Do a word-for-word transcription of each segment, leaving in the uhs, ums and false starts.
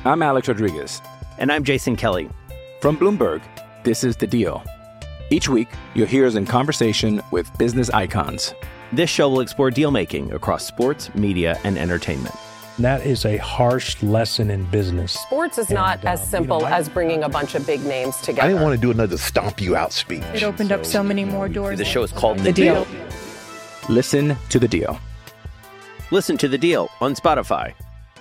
I'm Alex Rodriguez. And I'm Jason Kelly. From Bloomberg, this is The Deal. Each week, you'll hear us in conversation with business icons. This show will explore deal-making across sports, media, and entertainment. That is a harsh lesson in business. Sports is not and, uh, as simple you know, I, as bringing a bunch of big names together. I didn't want to do another stomp you out speech. It opened so, up so many more doors. The show is called The, the deal. deal. Listen to The Deal. Listen to The Deal on Spotify.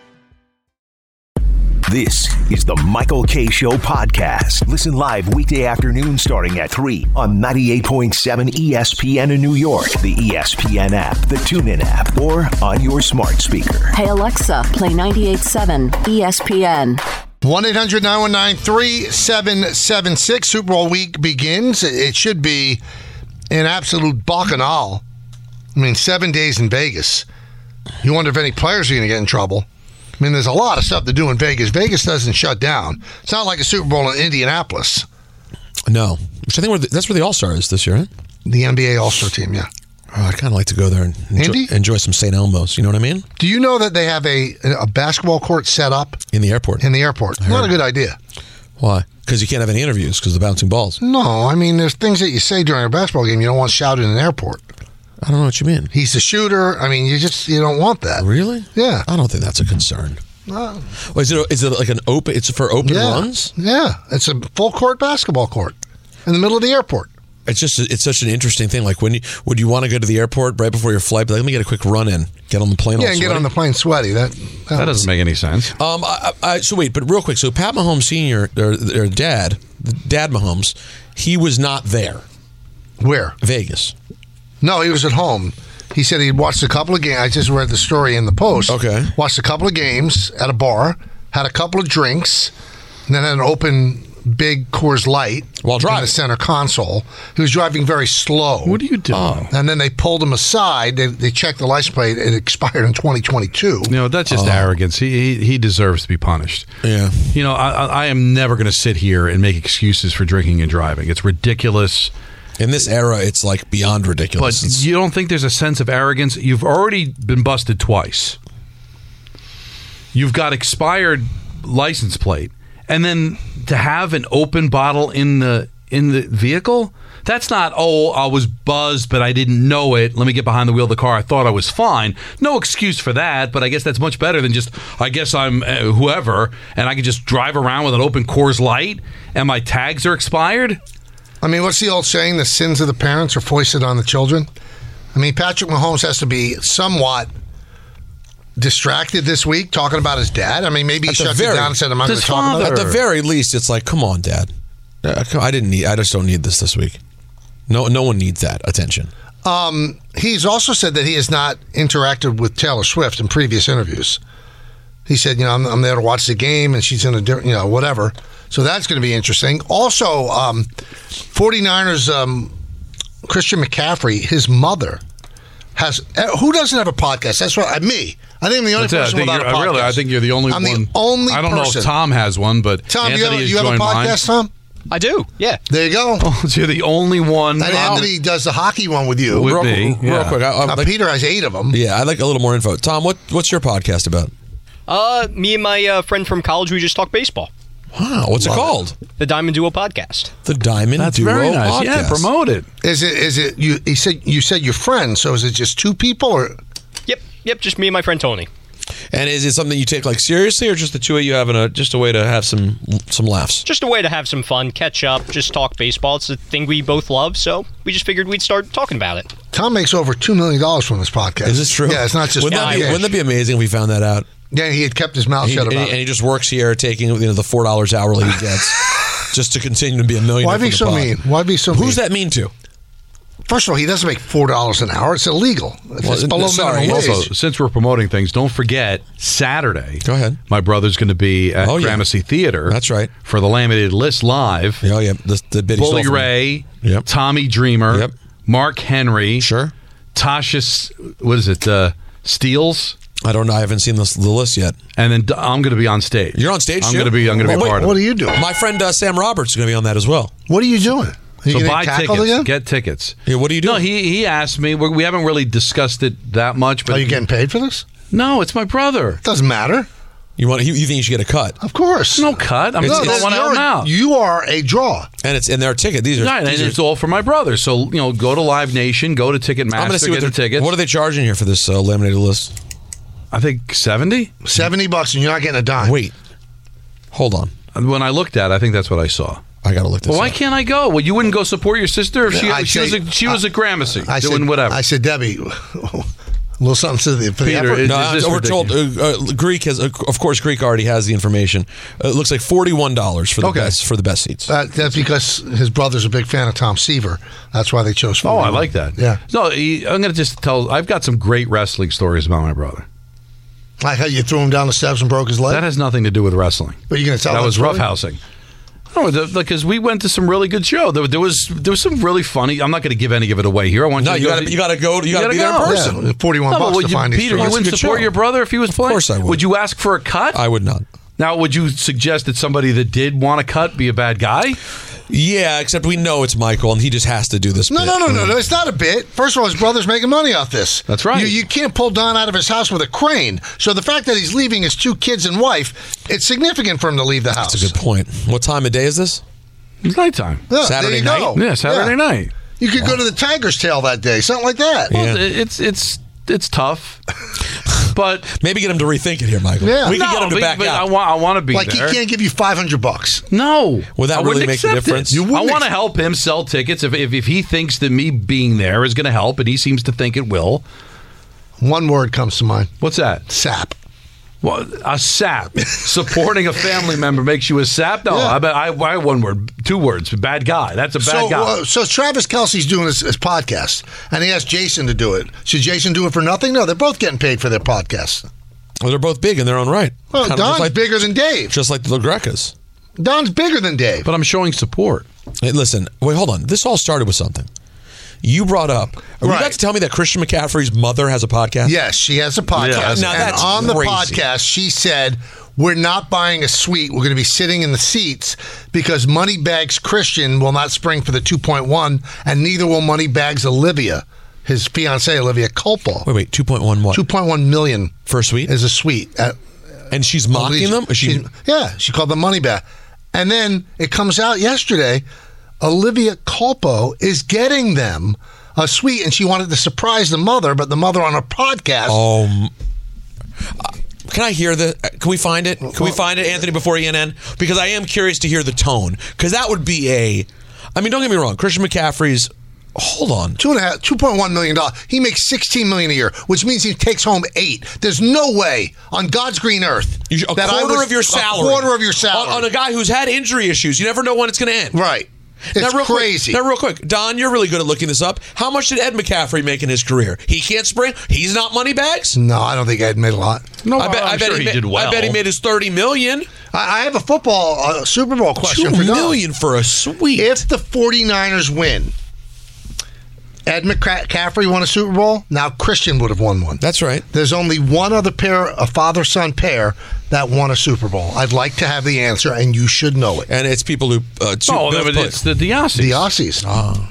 This is the Michael Kay Show podcast. Listen live weekday afternoon starting at three on ninety-eight point seven E S P N in New York, the E S P N app, the TuneIn app, or on your smart speaker. Hey, Alexa, play ninety-eight point seven E S P N. one eight hundred nine one nine three seven seven six. Super Bowl week begins. It should be an absolute bacchanal. I mean, seven days in Vegas. You wonder if any players are going to get in trouble. I mean, there's a lot of stuff to do in Vegas. Vegas doesn't shut down. It's not like a Super Bowl in Indianapolis. No. Which I think we're the, that's where the All-Star is this year, right? The N B A All-Star team, yeah. Oh, I'd kind of like to go there and enjoy, enjoy some Saint Elmo's. You know what I mean? Do you know that they have a a basketball court set up? In the airport. In the airport. Not a good idea. Why? Because you can't have any interviews because of the bouncing balls. No, I mean, there's things that you say during a basketball game you don't want shouted in an airport. I don't know what you mean. He's the shooter. I mean, you just you don't want that. Really? Yeah. I don't think that's a concern. No. Well, is it is it like an open? It's for open yeah. runs. Yeah, it's a full court basketball court in the middle of the airport. It's just it's such an interesting thing. Like when you would you want to go to the airport right before your flight? Be like, let me get a quick run in, get on the plane. Yeah, all and sweaty. get on the plane sweaty. That that, that doesn't make any sense. Um, I, I, so wait, but real quick. So Pat Mahomes Senior or, or Dad, Dad Mahomes, he was not there. Where? Vegas. No, he was at home. He said he watched a couple of games. I just read the story in the Post. Okay. Watched a couple of games at a bar, had a couple of drinks, and then had an open big Coors Light while driving in the center console. He was driving very slow. What are you doing? Oh. And then they pulled him aside. They, they checked the license plate. It expired in twenty twenty-two. You know, that's just oh. arrogance. He, he he deserves to be punished. Yeah. You know, I, I am never going to sit here and make excuses for drinking and driving. It's ridiculous. In this era, it's like beyond ridiculous. But it's, you don't think there's a sense of arrogance? You've already been busted twice. You've got expired license plate, and then to have an open bottle in the in the vehicle, that's not, oh, I was buzzed, but I didn't know it. Let me get behind the wheel of the car. I thought I was fine. No excuse for that, but I guess that's much better than just, I guess I'm uh, whoever, and I can just drive around with an open Coors Light, and my tags are expired? I mean, what's the old saying? The sins of the parents are foisted on the children. I mean, Patrick Mahomes has to be somewhat distracted this week talking about his dad. I mean, maybe he shuts it down and said, I'm not going to talk about it. At the very least, it's like, come on, Dad. I didn't need. I just don't need this this week. No, no one needs that attention. Um, he's also said that he has not interacted with Taylor Swift in previous interviews. He said, you know, I'm, I'm there to watch the game, and she's in a different, you know, whatever. So that's going to be interesting. Also, um, 49ers, um, Christian McCaffrey, his mother has. Who doesn't have a podcast? That's what me. I think I'm the only That's person it. I without think a podcast. Really, I think you're the only I'm one. the only. I don't person. know if Tom has one, but Tom, Anthony you have, has you have a joined podcast, mine. Tom? I do. Yeah. There you go. Oh, so you're the only one. And wow. Anthony does the hockey one with you. With real, me, real yeah. quick. I, I, now, like, Peter has eight of them. Yeah, I'd like a little more info. Tom, what what's your podcast about? Uh, me and my uh, friend from college, we just talk baseball. Wow, what's Love it called? It. The Diamond Duo Podcast. The Diamond That's Duo very nice. Podcast. Yeah, promote it. Is it? Is it? You? He said you said your friend. So is it just two people or? Yep. Yep. Just me and my friend Tony. And is it something you take like seriously, or just the two of you having a just a way to have some some laughs? Just a way to have some fun, catch up, just talk baseball. It's a thing we both love, so we just figured we'd start talking about it. Tom makes over two million dollars from this podcast. Is this true? Yeah, it's not just. Wouldn't, that be, cash. wouldn't that be amazing if we found that out? Yeah, he had kept his mouth He, shut and, about he, it. and he just works here taking you know the four dollars hourly he gets just to continue to be a millionaire. Why be for the so pod. mean? Why be so? Who's mean? that mean to? First of all, he doesn't make four dollars an hour. It's illegal. If Well, it's below sorry, minimum wage. Also, since we're promoting things, don't forget Saturday. Go ahead. My brother's going to be at Oh, yeah. Gramercy Theater. That's right. For the Laminated List Live. Oh yeah, the, the bit he Bully stole from me. Ray, Yep. Tommy Dreamer, Yep. Mark Henry, Sure. Tasha, S- what is it, uh, Steele, I don't know. I haven't seen this, the list yet. and then D- I'm going to be on stage. You're on stage. I'm too? going to be. I'm going to be Wait, a part what of are it. you doing? My friend uh, Sam Roberts is going to be on that as well. What are you doing? Are you So getting buy tackled tickets. again? Get tickets. Yeah, what are you doing? No, he he asked me. We we haven't really discussed it that much. But Are you getting paid for this? No, it's my brother. Doesn't matter. You want? You think you should get a cut? Of course. No cut. I'm no, just want to help him out. You are a draw. And it's and their ticket. These are. Right, these and are, it's all for my brother. So, you know, go to Live Nation, go to Ticketmaster, I'm going to see get what the they're tickets. What are they charging here for this uh, laminated list? I think seventy? seventy bucks, and you're not getting a dime. Wait. Hold on. When I looked at it, I think that's what I saw. I got to look this Well, why up. can't I go? Well, you wouldn't go support your sister if she, I she, say- was, a, she was I- at Gramercy I doing said, whatever. I said, Debbie, a little something to the, for the Peter, effort. is- No, this we're told uh, uh, Greek has, uh, of course, Greek already has the information. Uh, it looks like forty-one dollars for the Okay. best for the best seats. Uh, that's because his brother's a big fan of Tom Seaver. That's why they chose. Oh, I forty-one. like that. Yeah, No, he, I'm going to just tell. I've got some great wrestling stories about my brother. like how you threw him down the steps and broke his leg. That has nothing to do with wrestling. But you're going to tell that that was story? roughhousing. No, because we went to some really good show. There, there was there was some really funny. I'm not going to give any of it away here. I want No, you. you to got to you got to go. You got to be there in go. person. Yeah, forty-one No, but bucks would to you, find these Peter, you stories. wouldn't Good support show. your brother if he was playing? Of course I would. Would you ask for a cut? I would not. Now, would you suggest that somebody that did want a cut be a bad guy? Yeah, except we know it's Michael, and he just has to do this. No, bit. no, no, no, no. It's not a bit. First of all, his brother's making money off this. That's right. You, you can't pull Don out of his house with a crane. So the fact that he's leaving his two kids and wife, it's significant for him to leave the house. That's a good point. What time of day is this? It's nighttime. Yeah, Saturday there you night? go. Yeah, Saturday Yeah. night. You could go to the Tiger's Tail that day, something like that. Well, Yeah. it's it's it's tough, but Maybe get him to rethink it here, Michael. Yeah. We can no, get him to but, back but I out. want I want to be Like there. he can't give you five hundred bucks. No, Would that I really wouldn't make the accept difference? It. You I wouldn't want to ex- help him sell tickets if, if if he thinks that me being there is going to help, and he seems to think it will. One word comes to mind. What's that? Sap. Well, a sap. Supporting a family member makes you a sap? No, Yeah. I bet I, I one word, two words. Bad guy. That's a bad So, guy. uh, so Travis Kelce's doing his, his podcast, and he asked Jason to do it. Should Jason do it for nothing? No, they're both getting paid for their podcast. Well, they're both big in their own right. Well, Kind of Don's just like, bigger than Dave. just like the LaGrecas. Don's bigger than Dave. but I'm showing support. Hey, listen, wait, hold on. This all started with something. You brought up. Are you Right. about to tell me that Christian McCaffrey's mother has a podcast? Yes, she has a podcast. Yeah. Now, and that's on the crazy. podcast, she said, we're not buying a suite. We're going to be sitting in the seats because Moneybags Christian will not spring for the two point one, and neither will Moneybags Olivia, his fiancée Olivia Culpo. Wait, wait. Two point one what? two point one million For a suite? is a suite. At, And she's mocking them? Is she? She's- yeah, she called them Moneybag. And then it comes out yesterday, Olivia Culpo is getting them a suite, and she wanted to surprise the mother, but the mother on her podcast. Oh. m- uh, Can I hear the? uh, Can we find it? Can we find it, Anthony, before E N N? Because I am curious to hear the tone. Because that would be a. I mean, don't get me wrong. Christian McCaffrey's. Hold on. Two and a half, two point one million dollars. He makes sixteen million a year, which means he takes home eight. There's no way on God's green earth You should, a that I quarter would- of your salary. A quarter of your salary on, on a guy who's had injury issues. You never know when it's going to end. right. It's now, real crazy. Quick, now, real quick, Don, you're really good at looking this up. How much did Ed McCaffrey make in his career? He can't spring. He's not money bags. no, I don't think Ed made a lot. No, I bet. I'm I bet sure he, he ma- did well. I bet he made his thirty million. I, I have a football uh, Super Bowl question Two for Don. million for a suite. If the 49ers win, Ed McCaffrey won a Super Bowl. Now Christian would have won one. That's right. There's only one other pair, a father-son pair, that won a Super Bowl. I'd like to have the answer, and you should know it. And it's people who. Uh, two, Oh, both but put- it's the Diassi. The Aussies. Ah.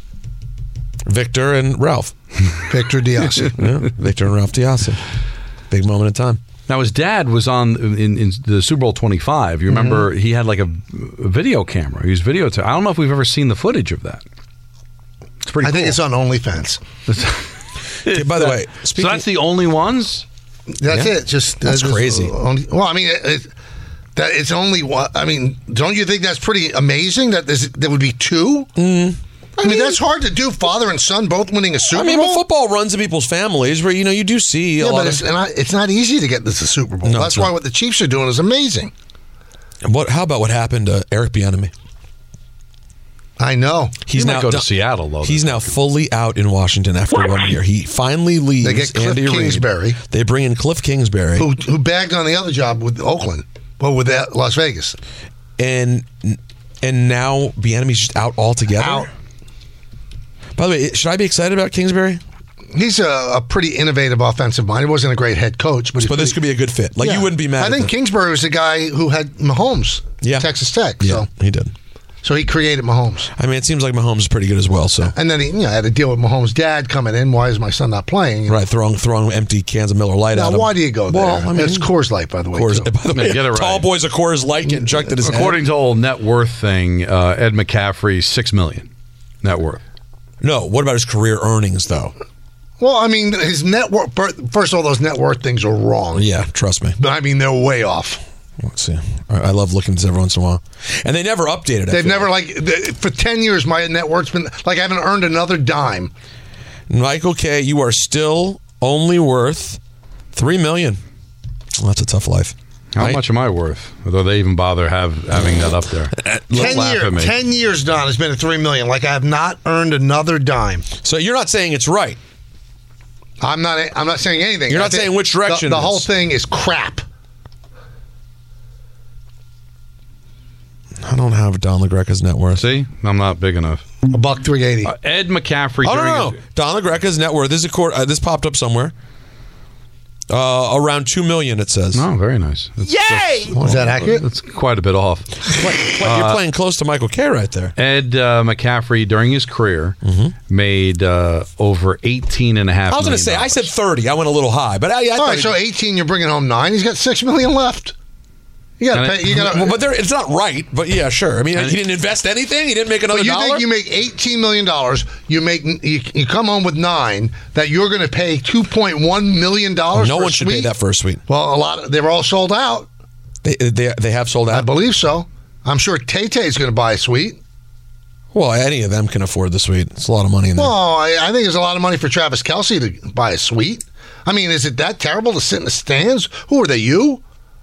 Victor and Ralph. Victor Diassi. Yeah, Victor and Ralph Diassi. Big moment in time. Now his dad was on in, in the Super Bowl twenty-five. You remember Mm-hmm. he had like a, a video camera. He was videotaping. I don't know if we've ever seen the footage of that. It's pretty. I think cool. it's on OnlyFans. Okay, by the way, so speaking, that's the only ones. That's Yeah. it. Just That's uh, just, crazy. uh, only, well, I mean, it, it, that it's only one. I mean, don't you think that's pretty amazing that there's, there would be two? Mm. I, mean, that's hard to do. Father and son both winning a Super I mean, Bowl. but football runs in people's families where you know you do see a yeah, lot but of. it's not, it's not easy to get this a Super Bowl. No, that's it's why not. what the Chiefs are doing is amazing. What? How about what happened to Eric Bieniemy? I know. He's He might now go to done- Seattle though. He's now fully out in Washington after one year. He finally leaves. They get Cliff Andy Reid. Kingsbury. They bring in Cliff Kingsbury, Who, who bagged on the other job with Oakland? Well, with that, Las Vegas. and and now Bieniemy's just out altogether. Out. By the way, should I be excited about Kingsbury? He's a, a pretty innovative offensive mind. He wasn't a great head coach, but, But this could be a good fit. Like Yeah. you wouldn't be mad. I at think the- Kingsbury was the guy who had Mahomes. Yeah. Texas Tech. Yeah, So, he did. So he created Mahomes. I mean, it seems like Mahomes is pretty good as well. So, and then he you know, had to deal with Mahomes' dad coming in. Why is my son not playing? Right, throwing throwing empty cans of Miller Lite now, at him. why do you go there? Well, I mean, it's Coors Light, by the way. Coors, too. by the way, Get it right. Tall boys of Coors Light getting chucked at his According head. to the whole net worth thing, uh, Ed McCaffrey's six million net worth. No, what about his career earnings though? Well, I mean, his net worth. First of all, those net worth things are wrong. Yeah, trust me. But I mean, they're way off. Let's see. I love looking at this every once in a while, and they never updated it. They've never like for ten years. My net worth's been like I haven't earned another dime. Michael K., you are still only worth three million. Well, that's a tough life. How right? much am I worth? Though they even bother have having that up there. ten, year, ten years, Don, has been at three million. Like I have not earned another dime. So you're not saying it's right. I'm not. I'm not saying anything. You're not saying which direction. The, the it is. whole thing is crap. I don't have Don LaGreca's net worth. See, I'm not big enough. A buck three eighty. Uh, Ed McCaffrey. Oh, during no, no. his- Don LaGreca's net worth. This is a court. Uh, this popped up somewhere. Uh, around two million. It says. Oh, very nice. That's, Yay! That's, Was that accurate? That's quite a bit off. What, what, you're Uh, playing close to Michael K. right there. Ed uh, McCaffrey, during his career, Mm-hmm. made uh, over eighteen and a half. I was going to say. I said thirty. I went a little high, but I. I All right, he- so eighteen, you're bringing home nine. He's got six million left. You got to pay. You got Well, to. but there, it's not right. But yeah, sure. I mean, he didn't invest anything. He didn't make another But you dollar. think you make eighteen million dollars? You make you, you come home with nine. That you're going to pay two point one million dollars. no for one a should suite? pay that for a suite. Well, a lot. Of, they were all sold out. They they they have sold I out. believe so. I'm sure Tay Tay's going to buy a suite. Well, any of them can afford the suite. It's a lot of money in there. Well, I, I think there's a lot of money for Travis Kelce to buy a suite. I mean, is it that terrible to sit in the stands? Who are they? You?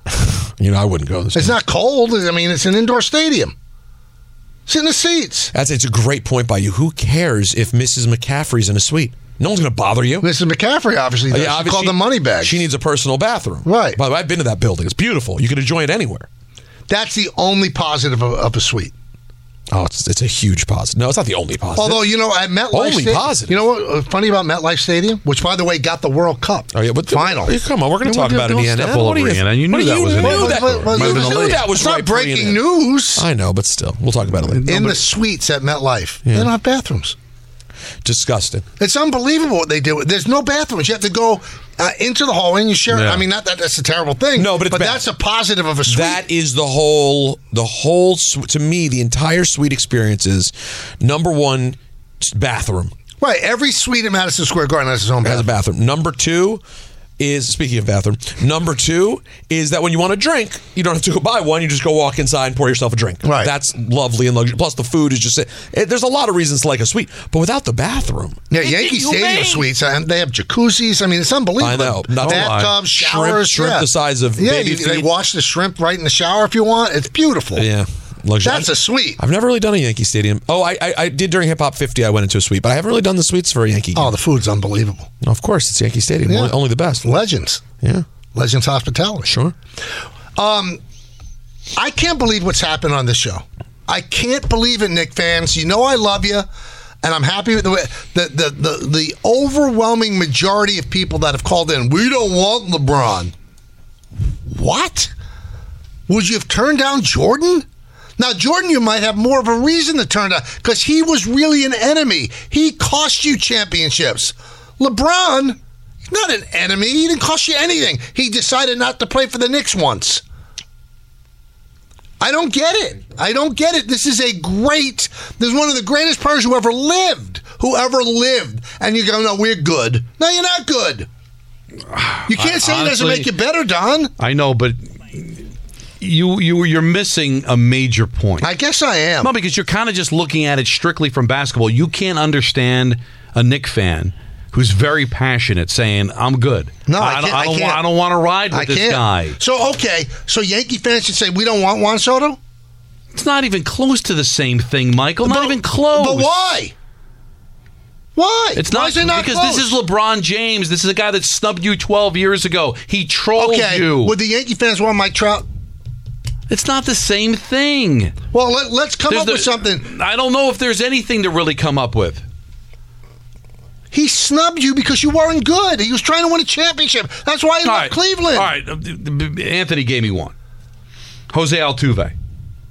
You know, I wouldn't go. This It's game. not cold. I mean, it's an indoor stadium. Sit in the seats. That's it's a great point by you. Who cares if Missus McCaffrey's in a suite? No one's going to bother you. Missus McCaffrey obviously does. Oh, yeah, It's obviously- called the money bag. She needs a personal bathroom. Right. By the way, I've been to that building. It's beautiful. You can enjoy it anywhere. That's the only positive of, of a suite. Oh, it's, it's a huge positive. No, it's not the only positive. Although, you know, at MetLife Only Stadium, positive. you know what uh, funny about MetLife Stadium, which, by the way, got the World Cup Oh, yeah, but final. Hey, come on, we're going to Yeah, talk well, about it don't in E N N. step all What do over E N N. You knew what do that was you in knew there. that, Well, well, Might have been you the knew lead. that was It's not right for E N N. breaking news. I know, but still, we'll talk about it later. In the suites at MetLife, they don't have bathrooms. Disgusting. It's unbelievable what they do. There's no bathrooms. You have to go uh, into the hallway and you share. Yeah. I mean, not that that's a terrible thing. No, but it's bad. that's a positive of a suite. That is the whole, the whole, su- to me, the entire suite experience is number one, bathroom. Right. Every suite at Madison Square Garden has its own Has a bathroom. bathroom. Number two is, speaking of bathroom, number two is that when you want a drink, you don't have to go buy one. You just go walk inside and pour yourself a drink. Right. That's lovely and luxury. Plus, the food is just, it, there's a lot of reasons to like a suite, but without the bathroom. Yeah, Yankee Stadium suites, and they have jacuzzis. I mean, it's unbelievable. I know. Not to lie. Bathtubs, Shrimp- showers. shrimp yeah. the size of yeah, baby you- they feet. wash the shrimp right in the shower if you want. It's beautiful. Yeah. Luxury. That's a suite. I've never really done a Yankee Stadium. Oh, I, I I did during Hip Hop fifty. I went into a suite, but I haven't really done the suites for a Yankee game. Oh, the food's unbelievable. Of course, it's Yankee Stadium. Yeah. Only, only the best. Legends. Yeah. Legends Hospitality. Sure. Um, I can't believe what's happened on this show. I can't believe it, Nick fans. You know I love you, and I'm happy with the way the the the, the overwhelming majority of people that have called in. We don't want LeBron. What? Would you have turned down Jordan? Now, Jordan, you might have more of a reason to turn down because he was really an enemy. He cost you championships. LeBron, he's not an enemy. He didn't cost you anything. He decided not to play for the Knicks once. I don't get it. I don't get it. This is a great, this is one of the greatest players who ever lived, who ever lived. And you go, no, we're good. No, you're not good. You can't I- say it doesn't honestly- make you better, Don. I know, but you you you're missing a major point. I guess I am. No, because you're kind of just looking at it strictly from basketball. You can't understand a Knick fan who's very passionate saying, "I'm good." No, I, I, can't, don't, I, don't, I can't. want, I don't want to ride with I this can't. guy. So, okay. So, Yankee fans should say, we don't want Juan Soto? It's not even close to the same thing, Michael. Not But- even close. But why? Why? It's Why not, is it not because close? this is LeBron James. This is a guy that snubbed you twelve years ago. He trolled Okay. you. Would the Yankee fans want Mike Trout? It's not the same thing. Well, let, let's come There's up the- with something. I don't know if there's anything to really come up with. He snubbed you because you weren't good. He was trying to win a championship. That's why he All left right. Cleveland. All right. uh, Anthony gave me one. Jose Altuve.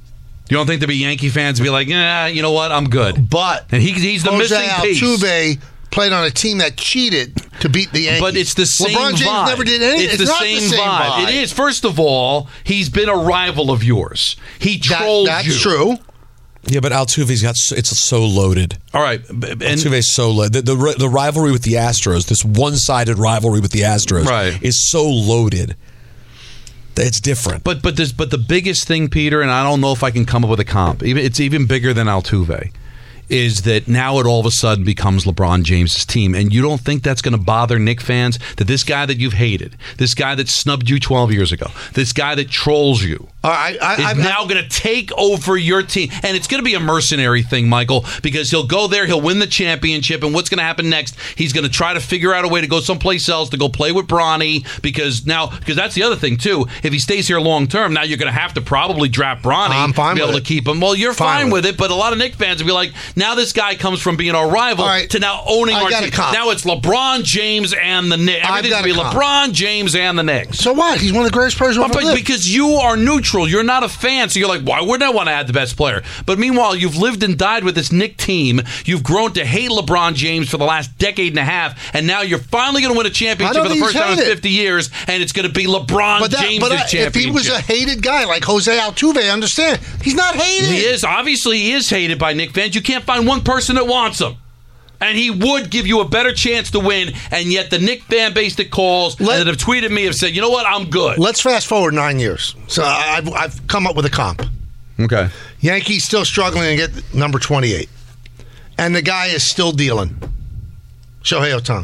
You don't think there'd be Yankee fans be like, "Yeah, you know what? I'm good." But and he, he's the Jose missing piece. Altuve played on a team that cheated to beat the Yankees. But it's the same LeBron James vibe. never did anything. It's, It's, the, not same the same vibe. vibe. It is. First of all, he's been a rival of yours. He trolled that, you. That's true. Yeah, but Altuve's got so, it's so loaded. All right, and Altuve's so loaded. The, the the rivalry with the Astros, this one-sided rivalry with the Astros, Right. is so loaded. that It's different. But but this but the biggest thing, Peter, and I don't know if I can come up with a comp. Even it's even bigger than Altuve. Is that now it all of a sudden becomes LeBron James' team. And you don't think that's going to bother Knick fans? That this guy that you've hated, this guy that snubbed you twelve years ago, this guy that trolls you, All right, I, is I, now going to take over your team. And it's going to be a mercenary thing, Michael, because he'll go there, he'll win the championship, and what's going to happen next? He's going to try to figure out a way to go someplace else, to go play with Bronny, because now, because that's the other thing, too. If he stays here long term, now you're going to have to probably draft Bronny I'm fine to be with able it. to keep him. Well, you're Fine fine, with with it, but a lot of Knick fans will be like, now this guy comes from being our rival All right, to now owning I our got a team. comp. Now it's LeBron James and the Knicks. I've Everything's got going to be a comp. LeBron James and the Knicks. So what? He's one of the greatest players who But, ever but lived. because you are neutral, you're not a fan, so you're like, why wouldn't I want to add the best player? But meanwhile, you've lived and died with this Knick team. You've grown to hate LeBron James for the last decade and a half, and now you're finally going to win a I championship don't for the think first he's time in hated. fifty years, and it's going to be LeBron But, that, James' but I, championship. if he was a hated guy like Jose Altuve, I understand. He's not hated. He is. Obviously, he is hated by Knick fans. You can't find one person that wants him. And he would give you a better chance to win, and yet the Knick fan base that calls Let- and that have tweeted me have said, you know what, I'm good. Let's fast forward nine years. So I- I've, I've come up with a comp. Okay. Yankees still struggling to get number twenty-eight. And the guy is still dealing. Shohei Ohtani.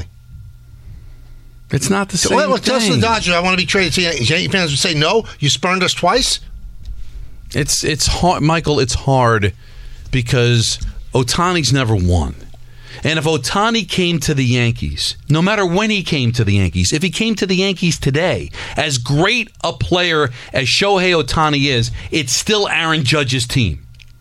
It's not the same Well, well, tell the thing. Dodgers I want to be traded to Yankees. Yankee fans would say, no, you spurned us twice? It's it's hard, Michael. It's hard because Ohtani's never won. And if Ohtani came to the Yankees, no matter when he came to the Yankees, if he came to the Yankees today, as great a player as Shohei Ohtani is, it's still Aaron Judge's team.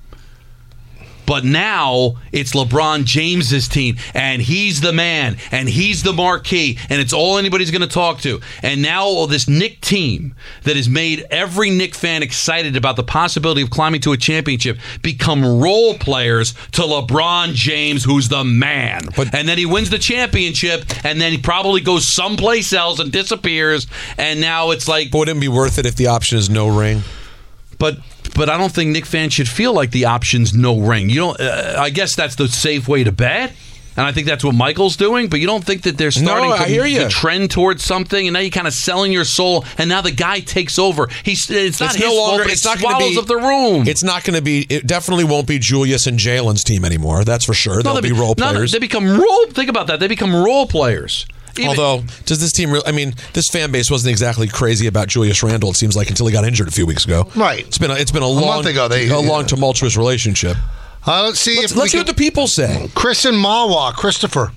But now it's LeBron James's team, and he's the man, and he's the marquee, and it's all anybody's going to talk to. And now all this Knick team that has made every Knick fan excited about the possibility of climbing to a championship become role players to LeBron James, who's the man. But- and then he wins the championship, and then he probably goes someplace else and disappears, and now it's like... But wouldn't it be worth it if the option is no ring? But but I don't think Knick fans should feel like the option's no ring. You don't. Uh, I guess that's the safe way to bet, and I think that's what Michael's doing. But you don't think that they're starting No, I to, hear you. to trend towards something, and now you're kind of selling your soul, and now the guy takes over. He's it's not It's his no longer. fault, but It's it not going to swallows be up the room. It's not going to be. It definitely won't be Julius and Jalen's team anymore. That's for sure. They'll No, be they- role no, players. They become role. Think about that. They become role players. Even- Although, does this team? Re- I mean, this fan base wasn't exactly crazy about Julius Randle. It seems like until he got injured a few weeks ago. Right. It's been a, it's been a, long month ago, they- a long yeah. tumultuous relationship. Uh, let's see Let's, if let's we hear can... what the people say. Chris in Mawa. Christopher.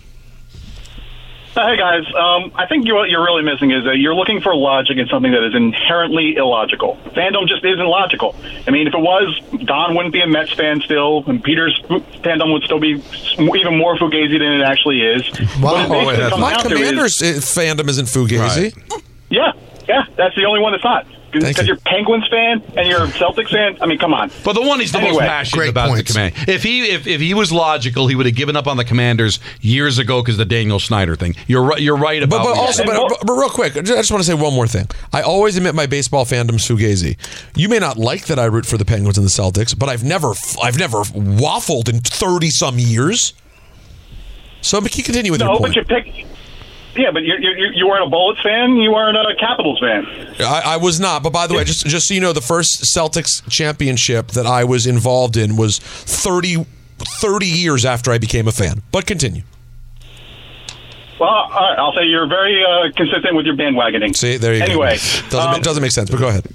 Hey guys, um, I think you, what you're really missing is that you're looking for logic in something that is inherently illogical. Fandom just isn't logical. I mean, if it was, Don wouldn't be a Mets fan still, and Peter's fandom would still be even more fugazi than it actually is. Wow. What it Oh, wait, basically that's comes My down to is- Commanders uh, fandom isn't fugazi. yeah, yeah, that's the only one that's not. Thank Because you. you're Penguins fan and you're Celtics fan. I mean, come on. But the one he's the most Anyway, passionate great about points. is the Command. If he if, if he was logical, he would have given up on the Commanders years ago because the Daniel Snyder thing. You're right. You're right about. But, but what also, you're but, saying. but, but real quick, I just want to say one more thing. I always admit my baseball fandom's fugazi. You may not like that I root for the Penguins and the Celtics, but I've never, I've never waffled in thirty some years. So, but you continue with No, your but point. you pick. Yeah, but you're, you're, you weren't a Bullets fan. You weren't a Capitals fan. I, I was not, but by the way, just just so you know, the first Celtics championship that I was involved in was thirty, thirty years after I became a fan. But continue. Well, all right, I'll say you're very uh, consistent with your bandwagoning. See, there you anyway, go. Doesn't um, doesn't make sense, but go ahead.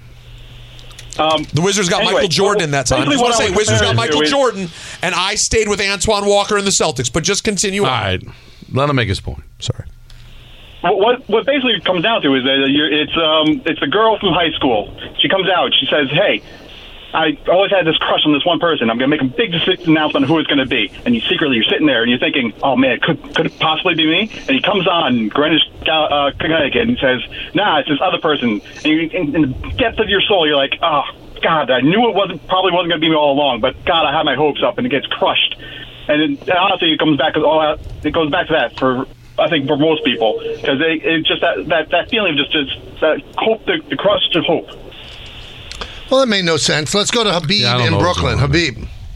Um, The Wizards got anyway, Michael Jordan in that time. I basically just want to what I say, was Wizards got comparing Michael to is- Jordan, and I stayed with Antoine Walker and the Celtics. But just continue All on. right, let him make his point. Sorry. What what basically comes down to is that you're, it's um it's a girl from high school. She comes out. She says, "Hey, I always had this crush on this one person. I'm going to make a big announcement on who it's going to be." And you secretly you're sitting there and you're thinking, "Oh man, could could it possibly be me?" And he comes on Greenwich, uh, Connecticut, and says, "Nah, it's this other person." And you, in, in the depth of your soul, you're like, "Oh, God, I knew it wasn't probably wasn't going to be me all along, but God, I had my hopes up, and it gets crushed. And then, honestly, it comes back. Oh, it goes back to that for I think for most people because they it's just that, that, that feeling of just, just that hope, the, the crushed of hope. Well, that made no sense. Let's go to Habib Yeah, in Brooklyn. Habib.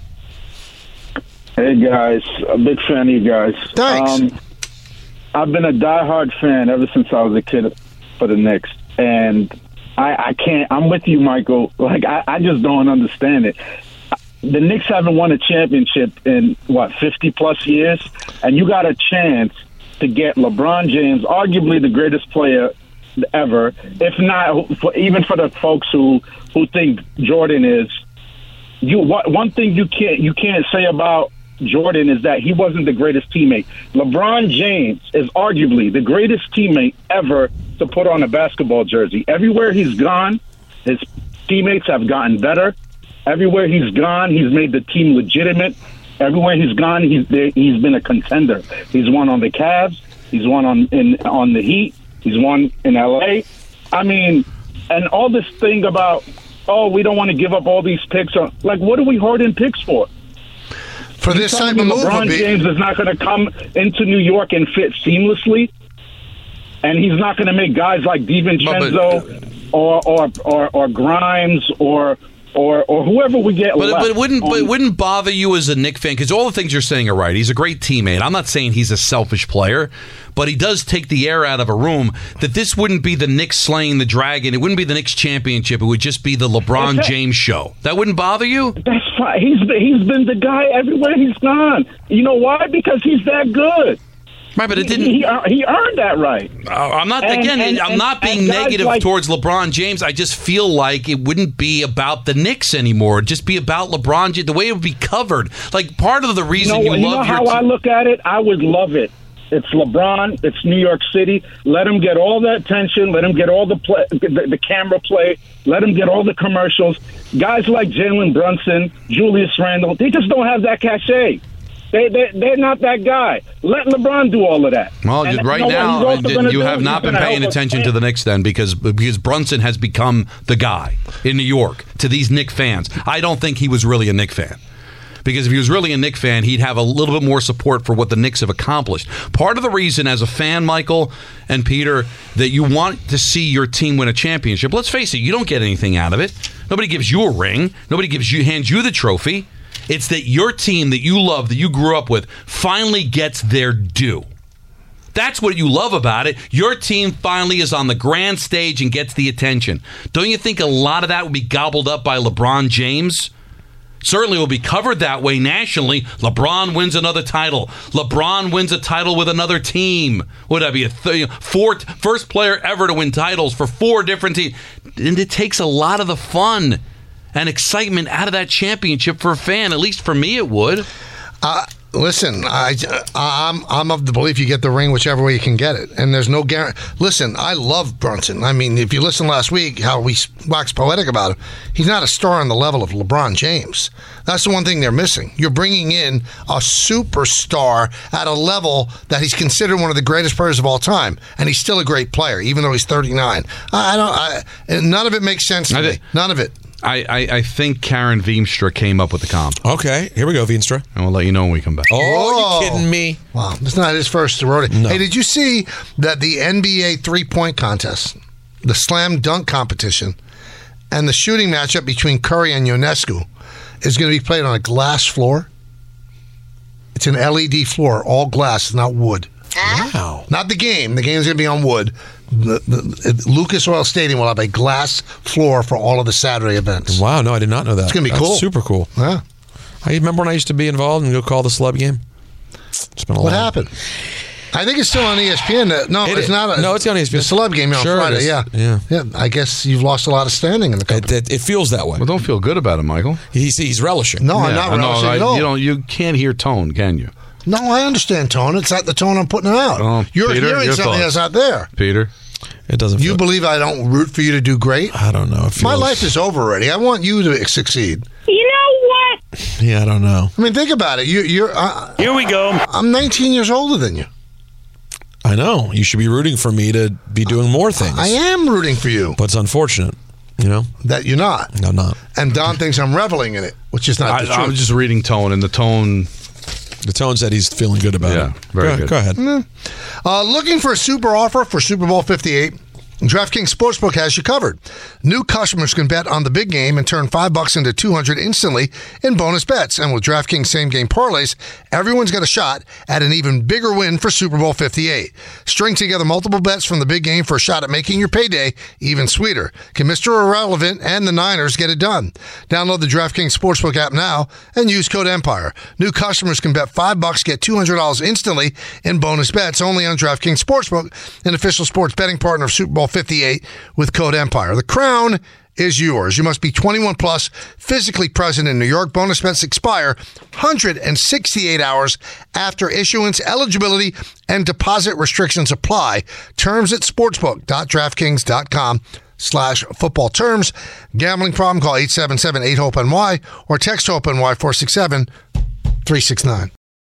Hey, guys. A big fan of you guys. Thanks. Um, I've been a diehard fan ever since I was a kid for the Knicks. And I, I can't – I'm with you, Michael. Like, I, I just don't understand it. The Knicks haven't won a championship in, what, fifty-plus years? And you got a chance to get LeBron James, arguably the greatest player ever, if not for, even for the folks who, who think Jordan is. You one thing you can't you can't say about Jordan is that he wasn't the greatest teammate. LeBron James is arguably the greatest teammate ever to put on a basketball jersey. Everywhere he's gone, his teammates have gotten better. Everywhere he's gone, he's made the team legitimate. Everywhere he's gone, he's he's been a contender. He's won on the Cavs. He's won on in on the Heat. He's won in L A. I mean, and all this thing about, oh, we don't want to give up all these picks. Or, like, what are we hoarding picks for? For you this telling type of me move, LeBron Habib? James is not going to come into New York and fit seamlessly, and he's not going to make guys like DiVincenzo or, or or or Grimes or. Or, or whoever we get But, left but it wouldn't on- but it wouldn't bother you as a Knick fan because all the things you're saying are right. He's a great teammate. I'm not saying he's a selfish player, but he does take the air out of a room. That this wouldn't be the Knicks slaying the dragon. It wouldn't be the Knicks championship. It would just be the LeBron That's it. James show. That wouldn't bother you? That's fine. He's been, he's been the guy everywhere he's gone. You know why? Because he's that good. Right, but it didn't. He, he, he earned that right. Uh, I'm not And- again. and- I'm and- not being and guys negative like- towards LeBron James. I just feel like it wouldn't be about the Knicks anymore. It'd just be about LeBron James. The way it would be covered. Like part of the reason you know, you, you love know your how te- I look at it? I would love it. It's LeBron. It's New York City. Let him get all the attention. Let him get all the play, the, the camera play. Let him get all the commercials. Guys like Jalen Brunson, Julius Randle, they just don't have that cachet. They, they, they're not that guy. Let LeBron do all of that. Well, And right you know now, what he's also gonna you do? have He's not been gonna paying help us attention win. to the Knicks then because because Brunson has become the guy in New York to these Knicks fans. I don't think he was really a Knicks fan. Because if he was really a Knicks fan, he'd have a little bit more support for what the Knicks have accomplished. Part of the reason, as a fan, Michael and Peter, that you want to see your team win a championship, let's face it, you don't get anything out of it. Nobody gives you a ring. Nobody gives you hands you the trophy. It's that your team that you love, that you grew up with, finally gets their due. That's what you love about it. Your team finally is on the grand stage and gets the attention. Don't you think a lot of that would be gobbled up by LeBron James? Certainly will be covered that way nationally. LeBron wins another title. LeBron wins a title with another team. Would that be a th- fourth, first player ever to win titles for four different teams? And it takes a lot of the fun and excitement out of that championship for a fan. At least for me, it would. Uh, listen, I, I'm I'm of the belief you get the ring whichever way you can get it, and there's no guarantee. Listen, I love Brunson. I mean, if you listen last week, how we waxed poetic about him, he's not a star on the level of LeBron James. That's the one thing they're missing. You're bringing in a superstar at a level that he's considered one of the greatest players of all time, and he's still a great player, even though he's thirty-nine. I, I don't. I, and none of it makes sense to I me. think- None of it. I, I, I think Karen Veenstra came up with the comp. Okay, here we go, Veenstra. And we'll let you know when we come back. Oh, Whoa. you kidding me? Wow, it's not his first sorority. No. Hey, did you see that the N B A three-point contest, the slam dunk competition, and the shooting matchup between Curry and Ionescu is going to be played on a glass floor? It's an L E D floor, all glass, not wood. Wow. Not the game. The game's going to be on wood. The, the, Lucas Oil Stadium will have a glass floor for all of the Saturday events. Wow, no, I did not know that. It's going to be That's cool. super cool. Yeah. I remember when I used to be involved and go call the celeb game? It's been a What long happened? I think it's still on E S P N. No, It it's is. not. A, No, it's on E S P N. The celeb game on Sure it Friday. is. Yeah. Yeah. Yeah. I guess you've lost a lot of standing in the company. It, it, it feels that way. Well, don't feel good about it, Michael. He's, he's relishing. No, I'm Yeah, not I know, relishing I- at all. You don't. You can't hear tone, can you, No, I understand tone. It's not the tone I'm putting out. Oh, You're Peter, hearing your something thoughts? that's not there. Peter? It doesn't You feel, believe I don't root for you to do great? I don't know. It feels, My life is over already. I want you to succeed. You know what? Yeah, I don't know. I mean, think about it. You, you're. Uh, Here we go. I'm nineteen years older than you. I know. You should be rooting for me to be doing more things. I am rooting for you. But it's unfortunate. You know? That you're not. No, not. And Don thinks I'm reveling in it, which is not I, the truth. I was just reading Tone, and the Tone... The Tone said he's feeling good about yeah, it. Very go, good. Go ahead. Mm. Uh, looking for a super offer for Super Bowl fifty-eight? DraftKings Sportsbook has you covered. New customers can bet on the big game and turn five bucks into two hundred instantly in bonus bets. And with DraftKings same game parlays, everyone's got a shot at an even bigger win for Super Bowl fifty-eight. String together multiple bets from the big game for a shot at making your payday even sweeter. Can Mister Irrelevant and the Niners get it done? Download the DraftKings Sportsbook app now and use code EMPIRE. New customers can bet five bucks, get two hundred dollars instantly in bonus bets only on DraftKings Sportsbook, an official sports betting partner of Super Bowl fifty-eight with code EMPIRE. The crown is yours. You must be twenty-one plus, physically present in New York. Bonus bets expire one hundred sixty-eight hours after issuance. Eligibility and deposit restrictions apply. Terms at sportsbook.draftkings.com slash football. Terms. Gambling problem? Call eight seven seven eight hope N Y or text HOPE N Y four six seven three six nine.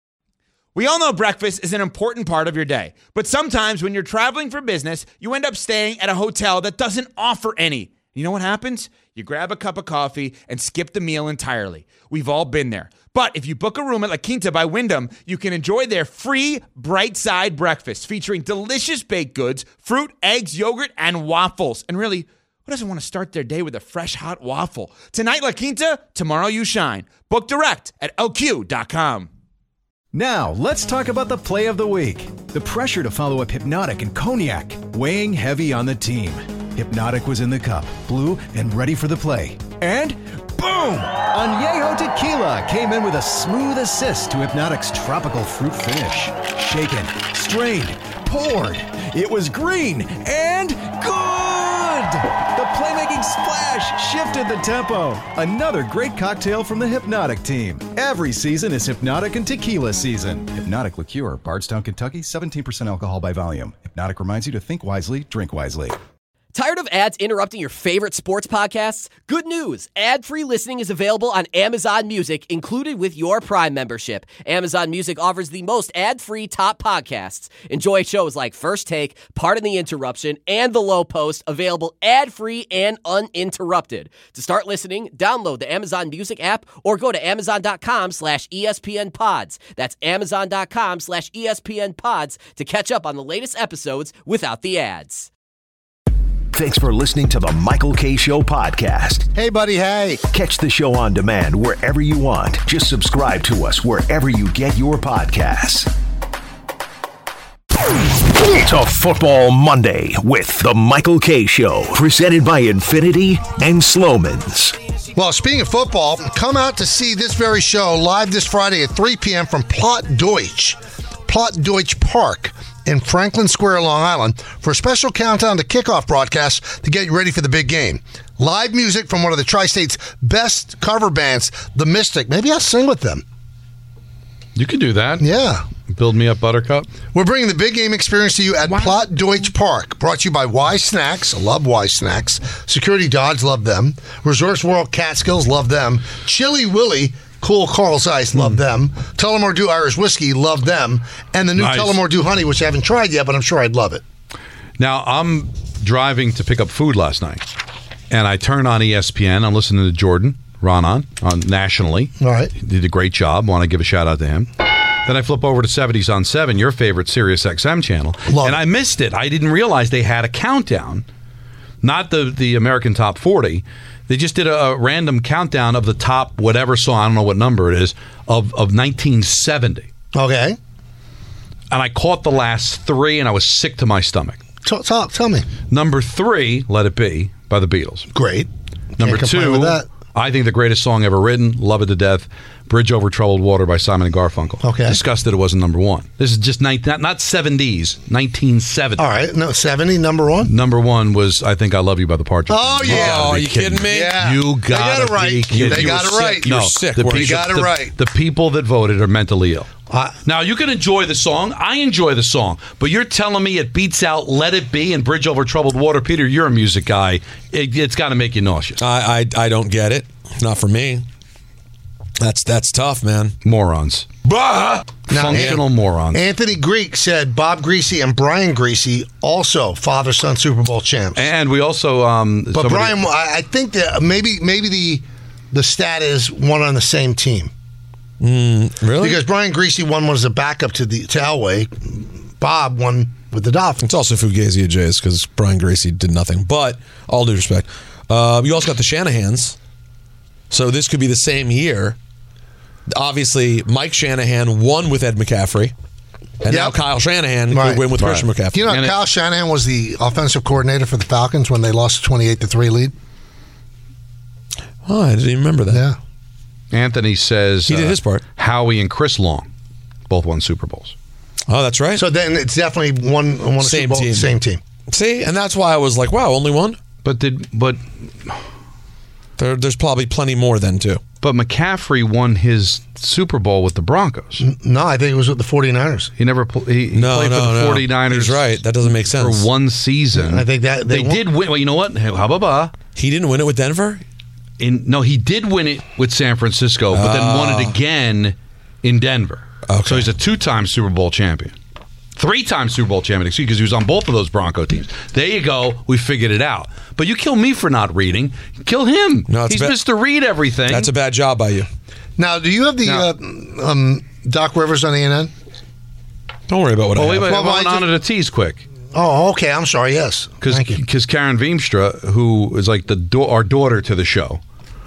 We all know breakfast is an important part of your day, but sometimes when you're traveling for business, you end up staying at a hotel that doesn't offer any. You know what happens? You grab a cup of coffee and skip the meal entirely. We've all been there. But if you book a room at La Quinta by Wyndham, you can enjoy their free Bright Side breakfast featuring delicious baked goods, fruit, eggs, yogurt, and waffles. And really, who doesn't want to start their day with a fresh hot waffle? Tonight, La Quinta, tomorrow you shine. Book direct at L Q dot com. Now, let's talk about the play of the week. The pressure to follow up Hypnotic and Cognac, weighing heavy on the team. Hypnotic was in the cup, blue, and ready for the play. And boom! Añejo Tequila came in with a smooth assist to Hypnotic's tropical fruit finish. Shaken, strained, poured. It was green and good! The playmaking splash shifted the tempo. Another great cocktail from the Hypnotic team. Every season is Hypnotic and Tequila season. Hypnotic Liqueur, Bardstown, Kentucky, seventeen percent alcohol by volume. Hypnotic reminds you to think wisely, drink wisely. Tired of ads interrupting your favorite sports podcasts? Good news! Ad-free listening is available on Amazon Music, included with your Prime membership. Amazon Music offers the most ad-free top podcasts. Enjoy shows like First Take, Pardon the Interruption, and The Low Post, available ad-free and uninterrupted. To start listening, download the Amazon Music app or go to amazon.com slash ESPN pods. That's amazon.com slash ESPN pods to catch up on the latest episodes without the ads. Thanks for listening to the Michael Kay Show podcast. Hey, buddy, hey. Catch the show on demand wherever you want. Just subscribe to us wherever you get your podcasts. It's a Football Monday with the Michael Kay Show, presented by Infinity and Sloman's. Well, speaking of football, come out to see this very show live this Friday at three p.m. from Plot Deutsch, Plot Deutsch Park in Franklin Square, Long Island, for a special countdown to kickoff broadcast to get you ready for the big game. Live music from one of the Tri-State's best cover bands, The Mystic. Maybe I'll sing with them. You can do that. Yeah. Build me up, Buttercup. We're bringing the big game experience to you at wow. Plot Deutsch Park. Brought to you by Y Snacks. I love Y Snacks. Security Dodge, love them. Resorts World Catskills, love them. Chili Willy, Cool Carl Zeiss, love mm. them. Tullamore Dew Irish Whiskey, love them. And the new nice. Tullamore Dew Honey, which I haven't tried yet, but I'm sure I'd love it. Now, I'm driving to pick up food last night, and I turn on E S P N. I'm listening to Jordan Raanan on nationally. All right. He did a great job. Want to give a shout out to him. Then I flip over to seventies on seven, your favorite Sirius X M channel, love and it. I missed it. I didn't realize they had a countdown, not the, the American Top forty. They just did a, a random countdown of the top whatever song, I don't know what number it is, of, of nineteen seventy. Okay. And I caught the last three, and I was sick to my stomach. Talk, talk tell me. Number three, Let It Be, by the Beatles. Great. Number two, I think the greatest song ever written, Love It to Death, Bridge Over Troubled Water by Simon and Garfunkel. Okay. Disgusted it wasn't number one. This is just ni- not, not seventies, nineteen seventy. All right. No, seventy, number one? Number one was I Think I Love You by the Partridge. Oh, you yeah. Oh, are you kidding, kidding me? Yeah. You got, got it right. Be kidding. They got it right. You no, were sick. The, You people, got it the, right. The people that voted are mentally ill. Uh, now, you can enjoy the song. I enjoy the song. But you're telling me it beats out Let It Be and Bridge Over Troubled Water. Peter, you're a music guy. It, it's got to make you nauseous. I, I I don't get it. Not for me. That's that's tough, man. Morons. Bah! Now, Functional An- morons. Anthony Greek said Bob Greasy and Brian Greasy also father-son Super Bowl champs. And we also, um, but somebody- Brian, I I think that maybe maybe the the stat is one on the same team. Mm, really? Because Brian Greasy won was a backup to the to Elway. Bob won with the Dolphins. It's also Fugazi at Jays because Brian Gracie did nothing. But all due respect, uh, you also got the Shanahans. So this could be the same year. Obviously, Mike Shanahan won with Ed McCaffrey, and now Kyle Shanahan Right. could win with Right. Christian McCaffrey. You know, And it- Kyle Shanahan was the offensive coordinator for the Falcons when they lost a twenty-eight to three lead. Oh, I didn't even remember that. Yeah. Anthony says He did uh, his part. Howie and Chris Long both won Super Bowls. Oh, that's right. So then it's definitely one, one Same Super Bowl, team. Same team. See, and that's why I was like, wow, only one? But did but there, there's probably plenty more then, too. But McCaffrey won his Super Bowl with the Broncos. No, I think it was with the 49ers. He never pl- he, he No, played no, for the no. 49ers. He's right. That doesn't make sense. For one season. I think that they, they won- did win. Well, you know what? How about He didn't win it with Denver? In no, he did win it with San Francisco, but then won Oh. it again in Denver. So he's a two-time Super Bowl champion. Three-time Super Bowl champion, excuse me, because he was on both of those Bronco teams. There you go. We figured it out. But you kill me for not reading. Kill him. No, it's he's ba- Mister Read everything. That's a bad job by you. Now, do you have the uh, um, Doc Rivers on A and N? Don't worry about what oh, I wait, have. wait, Well, well, I on to the tease quick. Oh, okay. I'm sorry. Yes. Because Karen Veemstra, who is like the do- our daughter to the show,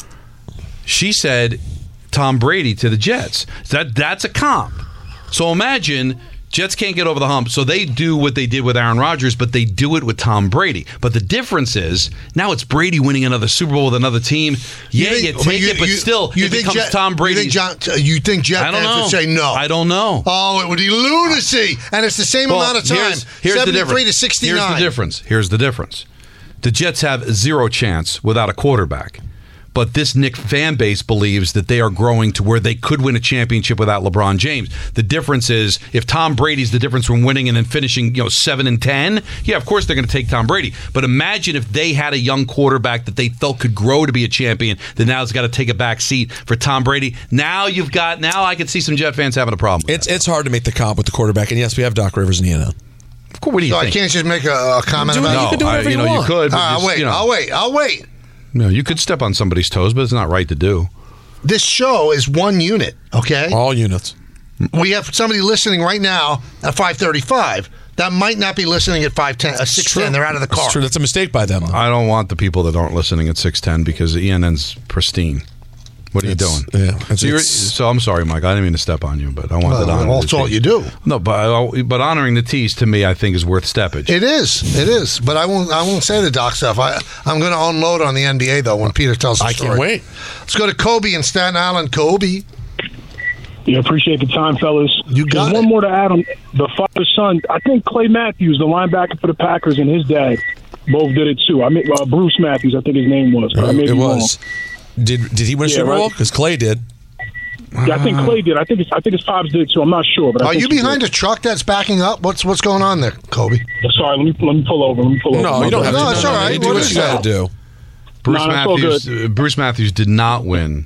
she said Tom Brady to the Jets. That That's a comp. So imagine Jets can't get over the hump, so they do what they did with Aaron Rodgers, but they do it with Tom Brady. But the difference is now it's Brady winning another Super Bowl with another team. Yeah, you, think- take you- it, but you- still, you it think becomes Jet- Tom Brady. You think, John, you think Jet I don't fans know. would say no? I don't know. Oh, it would be lunacy, and it's the same Well, amount of time. Here's, here's the seventy-three difference. to sixty-nine. Here's the difference. Here's the difference. The Jets have zero chance without a quarterback. But this Knicks fan base believes that they are growing to where they could win a championship without LeBron James. The difference is if Tom Brady's the difference from winning and then finishing, you know, seven and ten. Yeah, of course they're going to take Tom Brady. But imagine if they had a young quarterback that they felt could grow to be a champion. Then now it's got to take a back seat for Tom Brady. Now you've got. Now I can see some Jet fans having a problem. It's it's hard to make the comp with the quarterback, and yes, we have Doc Rivers in the N L. Of course, what do you so think? I can't just make a, a comment Do it. about You it. can do whatever I, you you know, want. you could. But All right, I'll just, wait. you know, I'll wait. I'll wait. No, you could step on somebody's toes, but it's not right to do. This show is one unit. Okay. All units. We have somebody listening right now at five thirty-five that might not be listening at five ten, uh, six ten. They're out of the car. That's true. That's a mistake by them. Though. I don't want the people that aren't listening at six ten because the E N N's pristine. What are you It's- doing? yeah, it's- so, you're, it's- so I'm sorry, Mike. I didn't mean to step on you, but I wanted Well, to honor well, the that's all tease. you do. No, but I- but honoring the tease to me, I think is worth steppage. It is. It is. But I won't. I won't say the Doc stuff. I, I'm going to unload on the N B A though when Peter tells the I story. can't wait. Let's go to Kobe in Staten Island. Kobe. Yeah, appreciate the time, fellas. You got There's it. one more to add on the father-son. I think Clay Matthews, the linebacker for the Packers, and his dad both did it too. I mean, uh, Bruce Matthews, I think his name was. But I may it be was. Did did he win a Yeah, Super right. Bowl? Because Clay did. wrong. Yeah, I think Clay did. I think it's, I think his pops did too. I'm not sure. But I Are think you he behind did. a truck that's backing up? What's what's going on there, Kobe? Sorry, let me let me pull over. Let me pull over. No, you don't have No, to. it's no, all no, right. You do What what is you got to that? do. Bruce No, it's all Matthews. good. Uh, Bruce Matthews did not win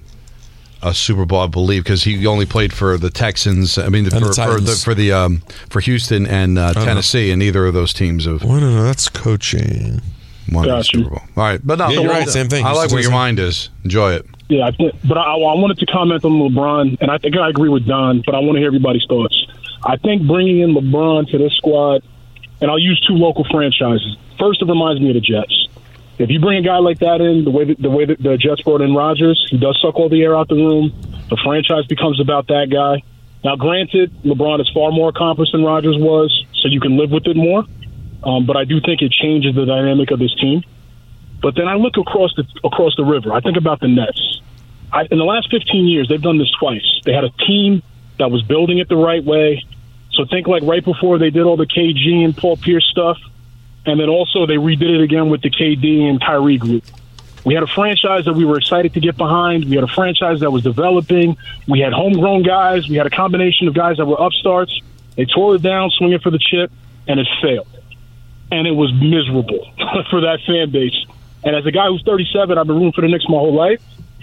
a Super Bowl, I believe, because he only played for the Texans. I mean, And for, the for the Titans. for the um, for Houston and uh, Tennessee, and neither of those teams have Well, no, no, that's coaching. won the Gotcha. Super Bowl. All right, but no, Yeah, the you're one- right, same thing. I like It's where your the same. mind is. Enjoy it. Yeah, I think, but I, I wanted to comment on LeBron, and I think I agree with Don, but I want to hear everybody's thoughts. I think bringing in LeBron to this squad, and I'll use two local franchises. First, it reminds me of the Jets. If you bring a guy like that in, the way that, the way that the Jets brought in Rodgers, he does suck all the air out the room. The franchise becomes about that guy. Now, granted, LeBron is far more accomplished than Rodgers was, so you can live with it more. Um, but I do think it changes the dynamic of this team. But then I look across the across the river. I think about the Nets. I, in the last fifteen years, they've done this twice. They had a team that was building it the right way. So think like right before they did all the K G and Paul Pierce stuff, and then also they redid it again with the K D and Kyrie group. We had a franchise that we were excited to get behind. We had a franchise that was developing. We had homegrown guys. We had a combination of guys that were upstarts. They tore it down, swinging for the chip, and it failed. And it was miserable for that fan base. And as a guy who's thirty-seven, I've been rooting for the Knicks my whole life.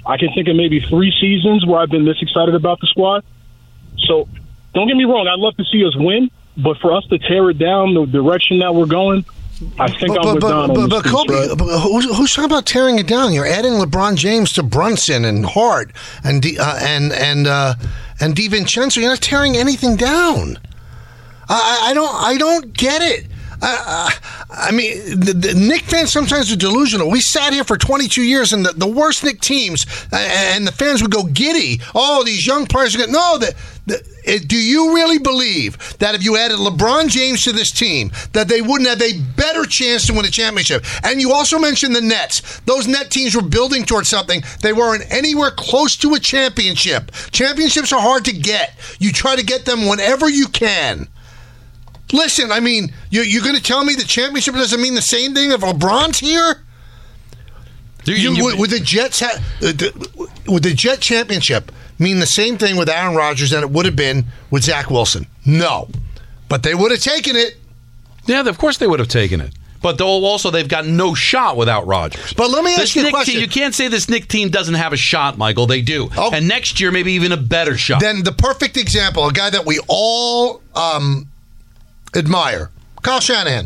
I can think of maybe three seasons where I've been this excited about the squad. So don't get me wrong. I'd love to see us win, but for us to tear it down the direction that we're going, I think but, I'm with but, Don but, on but, this Kobe, piece, right? but who's, who's talking about tearing it down? You're adding LeBron James to Brunson and Hart and Di, uh, and and uh, and DiVincenzo. You're not tearing anything down. I, I don't I don't get it. Uh, I mean, the, the Knick fans sometimes are delusional. We sat here for twenty-two years, and the, the worst Knick teams, uh, and the fans would go giddy. Oh, these young players are good. No, the, the, it, do you really believe that if you added LeBron James to this team, that they wouldn't have a better chance to win a championship? And you also mentioned the Nets. Those Net teams were building towards something. They weren't anywhere close to a championship. Championships are hard to get. You try to get them whenever you can. Listen, I mean, you're, you're going to tell me the championship doesn't mean the same thing if LeBron's here? You, you, would, would the Jets ha- would the Jet championship mean the same thing with Aaron Rodgers than it would have been with Zach Wilson? No, but they would have taken it. Yeah, of course they would have taken it. But though also they've got no shot without Rodgers. But let me ask this you a Knick question. Team, you can't say this Knick team doesn't have a shot, Michael. They do. Oh. And next year, maybe even a better shot. Then the perfect example, a guy that we all um, admire, Kyle Shanahan.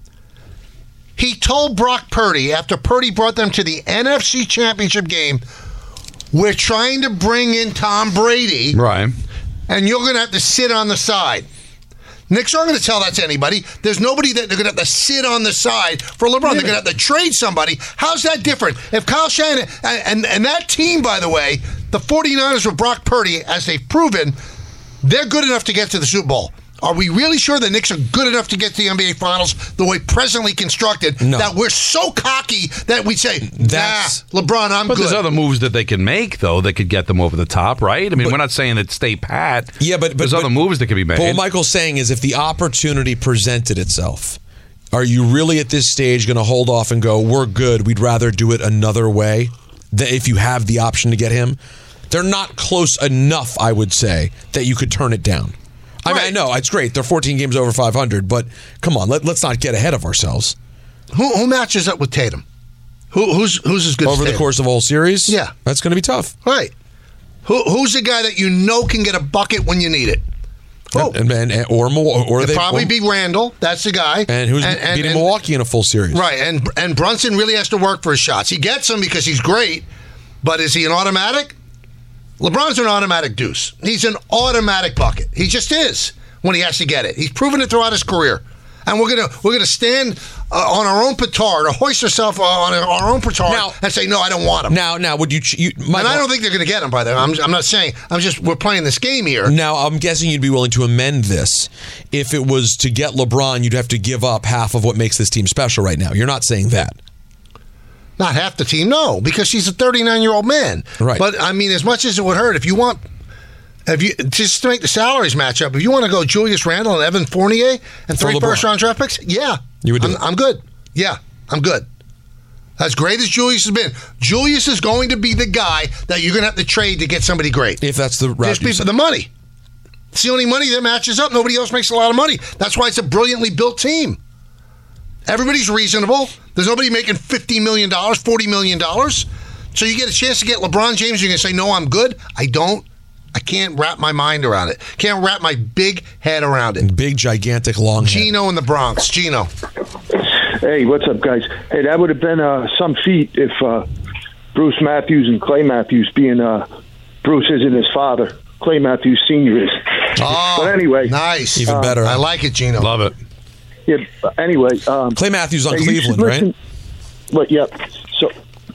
He told Brock Purdy, after Purdy brought them to the N F C Championship game, we're trying to bring in Tom Brady. Right. And you're going to have to sit on the side. Knicks aren't going to tell that to anybody. There's nobody that they're going to have to sit on the side for LeBron. Yeah. They're going to have to trade somebody. How's that different? If Kyle Shanahan, and, and, and that team, by the way, the 49ers with Brock Purdy, as they've proven, they're good enough to get to the Super Bowl. Are we really sure the Knicks are good enough to get to the N B A Finals the way presently constructed no. that we're so cocky that we say, That's, nah, LeBron, I'm but good. There's other moves that they can make, though, that could get them over the top, right? I mean, but, we're not saying that stay pat. Yeah, but, but there's but, other moves that can be made. But what Michael's saying is if the opportunity presented itself, are you really at this stage going to hold off and go, we're good, we'd rather do it another way? That if you have the option to get him? They're not close enough, I would say, that you could turn it down. I right. mean, I know, it's great. They're fourteen games over five hundred, but come on, let, let's not get ahead of ourselves. Who, who matches up with Tatum? Who, who's who's as good Over as the Tatum? course of a whole series? Yeah. That's going to be tough. Right. Who, who's the guy that you know can get a bucket when you need it? Who? And, and, and, or more, or It'd they probably or, be Randall. That's the guy. And who's and, and, beating and, Milwaukee in a full series. Right, and and Brunson really has to work for his shots. He gets them because he's great, but is he an automatic? LeBron's an automatic deuce. He's an automatic bucket. He just is when he has to get it. He's proven it throughout his career. And we're gonna we're gonna stand uh, on our own petard or hoist ourselves on our own petard now, and say no, I don't want him. Now, now, would you? you Michael, and I don't think they're gonna get him by then. I'm, I'm not saying. I'm just we're playing this game here. Now, I'm guessing you'd be willing to amend this if it was to get LeBron. You'd have to give up half of what makes this team special right now. You're not saying that. Not half the team, no, because he's a thirty-nine-year-old man. Right. But I mean, as much as it would hurt, if you want. If you just to make the salaries match up, if you want to go Julius Randle and Evan Fournier and three first round draft picks, yeah, you would do I'm, it. I'm good. Yeah, I'm good. As great as Julius has been, Julius is going to be the guy that you're going to have to trade to get somebody great. If that's the route, just for the money. It's the only money that matches up. Nobody else makes a lot of money. That's why it's a brilliantly built team. Everybody's reasonable. There's nobody making fifty million dollars, forty million dollars. So you get a chance to get LeBron James. You're going to say, no, I'm good. I don't. I can't wrap my mind around it. Can't wrap my big head around it. Big, gigantic, long Gino head. In the Bronx. Gino. Hey, what's up, guys? Hey, that would have been uh, some feat if uh, Bruce Matthews and Clay Matthews, being uh, Bruce isn't his father, Clay Matthews Senior is. Oh, but anyway. Nice. Even uh, better. I like it, Gino. Love it. Yeah, anyway. Um, Clay Matthews on hey, Cleveland, right? But, yeah. So,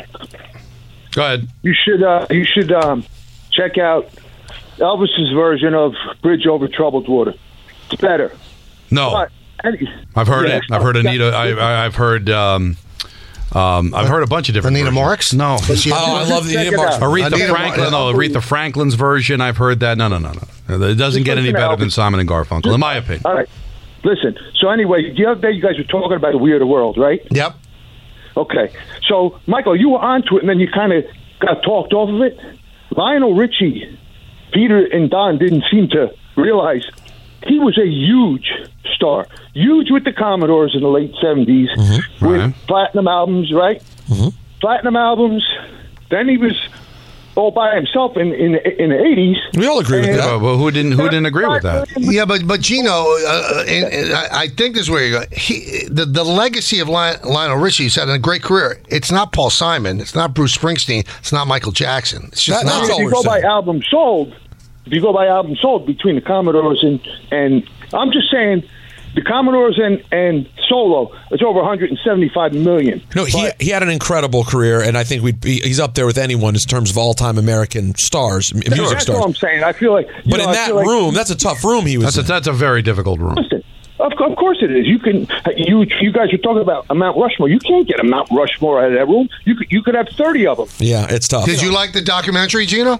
Go ahead. You should, uh, you should um, check out Elvis's version of Bridge Over Troubled Water. It's better. No, but, I've heard yeah, it. I've heard Anita. I, I've heard. Um, um, I've heard a bunch of different. Anita versions. Marks? No. Oh, I love the Anita Marks. Aretha Anita Franklin. Mar- No, Aretha Franklin's version. I've heard that. No, no, no, no. It doesn't get any better than Simon and Garfunkel, in my opinion. All right. Listen. So anyway, the other day you guys were talking about the weirder world, right? Yep. Okay. So Michael, you were onto it, and then you kind of got talked off of it. Lionel Richie. Peter and Don didn't seem to realize he was a huge star. Huge with the Commodores in the late seventies mm-hmm. with right. platinum albums, right? Mm-hmm. Platinum albums. Then he was all by himself in in, in the eighties. We all agree with And- that. Well, who didn't who didn't agree with that? Yeah, but but Gino, uh, and, and I, I think this is where you go. He, the the legacy of Lion, Lionel Richie, he's had a great career. It's not Paul Simon. It's not Bruce Springsteen. It's not Michael Jackson. It's just That- not. if you go by album sold, if you go by album sold between the Commodores and and I'm just saying, the Commodores and and Solo, it's over one hundred seventy-five million. No, he he had an incredible career, and I think we'd be, he's up there with anyone in terms of all-time American stars, m- music That's stars. all I'm saying. I feel like, you But know, in I that feel like- room, that's a tough room he was That's a, in. that's a very difficult room. Listen, of, of course it is. You can you you guys are talking about a Mount Rushmore. You can't get a Mount Rushmore out of that room. You could you could have thirty of them. Yeah, it's tough. Did you like the documentary, Gino?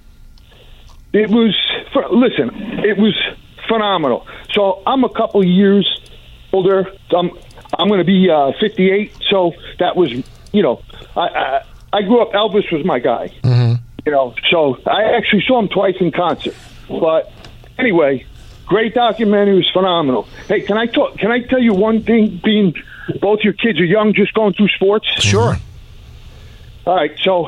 It was listen. It was phenomenal. So I'm a couple years older. I'm I'm going to be uh, fifty-eight. So that was you know I, I I grew up. Elvis was my guy. Mm-hmm. You know, so I actually saw him twice in concert. But anyway, great documentary. It was phenomenal. Hey, can I talk? Can I tell you one thing? Being both your kids are young, just going through sports. Sure. All right, so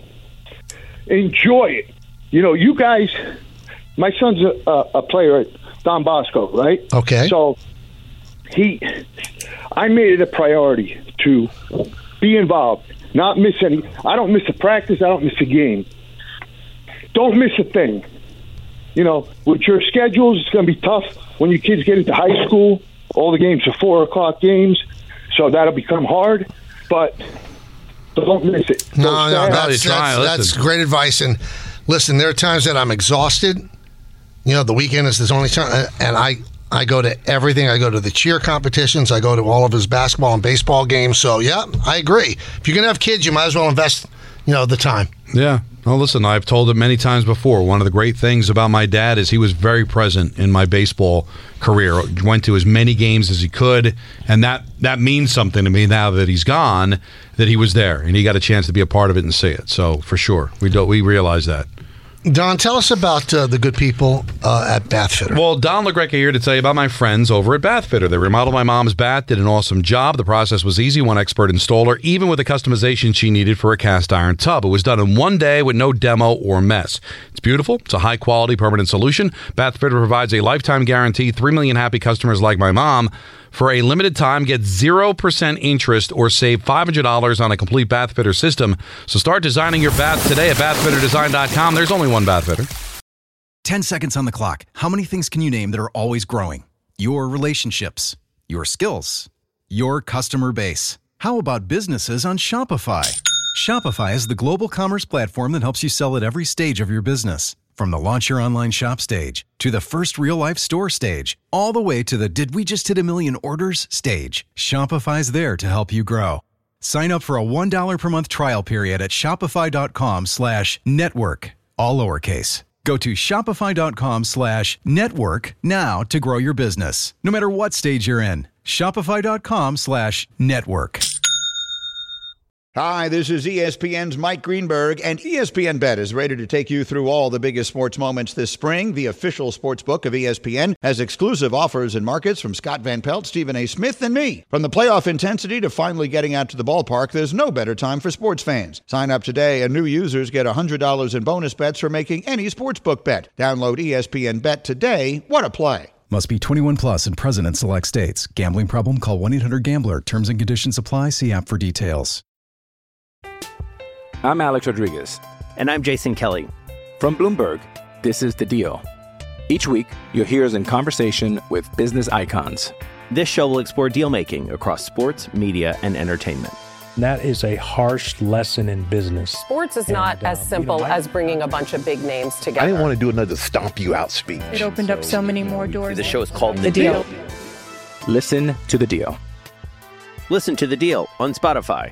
enjoy it. You know, you guys. My son's a, a, a player at Don Bosco, right? Okay. So he, I made it a priority to be involved, not miss any. I don't miss a practice. I don't miss a game. Don't miss a thing. You know, with your schedules, it's going to be tough when your kids get into high school. All the games are four o'clock games, so that'll become hard. But don't miss it. No, Don't no, stand- that's, that's, that's great advice. And listen, there are times that I'm exhausted. You know, the weekend is the only time, and I, I go to everything. I go to the cheer competitions. I go to all of his basketball and baseball games. So, yeah, I agree. If you're going to have kids, you might as well invest, you know, the time. Yeah. Well, listen, I've told it many times before. One of the great things about my dad is he was very present in my baseball career. Went to as many games as he could, and that, that means something to me now that he's gone, that he was there, and he got a chance to be a part of it and see it. So, for sure, we do, we realize that. Don, tell us about uh, the good people uh, at Bathfitter. Well, Don LaGreca here to tell you about my friends over at Bathfitter. They remodeled my mom's bath, did an awesome job. The process was easy. One expert installed her, even with the customization she needed for a cast iron tub. It was done in one day with no demo or mess. It's beautiful. It's a high-quality, permanent solution. Bathfitter provides a lifetime guarantee. Three million happy customers like my mom. For a limited time, get zero percent interest or save five hundred dollars on a complete Bathfitter system. So start designing your bath today at bath fitter design dot com. There's only one Bathfitter. ten seconds on the clock. How many things can you name that are always growing? Your relationships, your skills, your customer base. How about businesses on Shopify? Shopify is the global commerce platform that helps you sell at every stage of your business. From the launch your online shop stage to the first real-life store stage, all the way to the did we just hit a million orders stage, Shopify's there to help you grow. Sign up for a one dollar per month trial period at shopify.com slash network, all lowercase. Go to shopify.com slash network now to grow your business, no matter what stage you're in. Shopify.com slash network. Hi, this is E S P N's Mike Greenberg, and E S P N Bet is ready to take you through all the biggest sports moments this spring. The official sports book of E S P N has exclusive offers and markets from Scott Van Pelt, Stephen A. Smith, and me. From the playoff intensity to finally getting out to the ballpark, there's no better time for sports fans. Sign up today, and new users get one hundred dollars in bonus bets for making any sportsbook bet. Download E S P N Bet today. What a play. Must be twenty-one plus and present in select states. Gambling problem? Call one eight hundred gambler. Terms and conditions apply. See app for details. I'm Alex Rodriguez. And I'm Jason Kelly. From Bloomberg, this is The Deal. Each week, you'll hear us in conversation with business icons. This show will explore deal making across sports, media, and entertainment. That is a harsh lesson in business. Sports is not And, uh, as simple you know, I- as bringing a bunch of big names together. I didn't want to do another stomp you out speech. It opened up so many more doors. The show is called The, The deal. Deal. Listen to The Deal. Listen to The Deal on Spotify.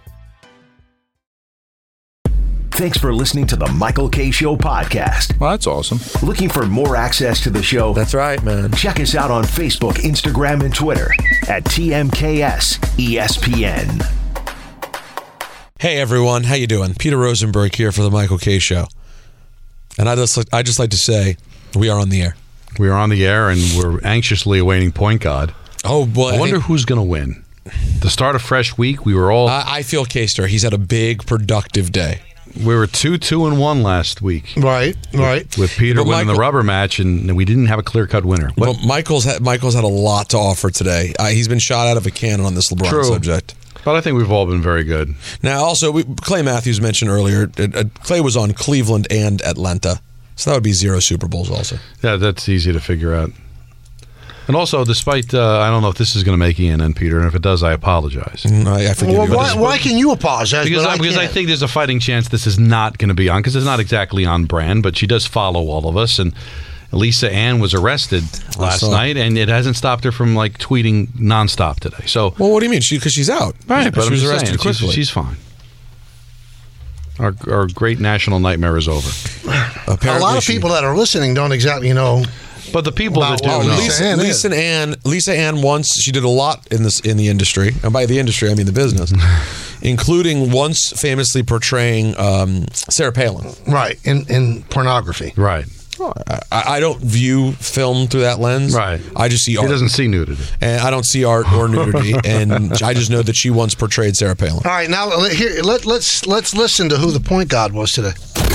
Thanks for listening to the Michael K. Show podcast. Well, that's awesome. Looking for more access to the show? That's right, man. Check us out on Facebook, Instagram, and Twitter at T M K S E S P N. Hey everyone, how you doing? Peter Rosenberg here for the Michael K. Show, and I just I just like to say we are on the air. We are on the air, and we're anxiously awaiting Point Guard. Oh boy! I wonder who's going to win. The start of fresh week, we were all. I, I feel K-Star. He's had a big, productive day. We were two, two, and one last week. Right, right. With Peter But winning Michael- the rubber match, and we didn't have a clear-cut winner. Well, Michael's had, Michael's had a lot to offer today. Uh, he's been shot out of a cannon on this LeBron True. subject. But I think we've all been very good. Now, also, we, Clay Matthews mentioned earlier, uh, uh, Clay was on Cleveland and Atlanta, so that would be zero Super Bowls also. Yeah, that's easy to figure out. And also, despite, uh, I don't know if this is going to make E N N, Peter, and if it does, I apologize. Mm, I, I forgive Well, you. why, why can you apologize? Because, but I, I because I can't? think there's a fighting chance this is not going to be on, because it's not exactly on brand, but she does follow all of us, and Lisa Ann was arrested last saw. night, and it hasn't stopped her from like tweeting nonstop today. So, well, what do you mean? She because she's out, right? But she I'm was just arrested saying, quickly. she's, she's fine. Our our great national nightmare is over. A lot of people that are listening don't exactly know. But the people that do Oh, know. Lisa, Ann Lisa is. Ann, Lisa Ann once she did a lot in this in the industry, and by the industry I mean the business, including once famously portraying um, Sarah Palin. Right, in, in pornography. Right. I, I don't view film through that lens. Right. I just see He art. doesn't see nudity. And I don't see art or nudity, and I just know that she once portrayed Sarah Palin. All right, now let- here let, let's let's listen to who the point guard was today.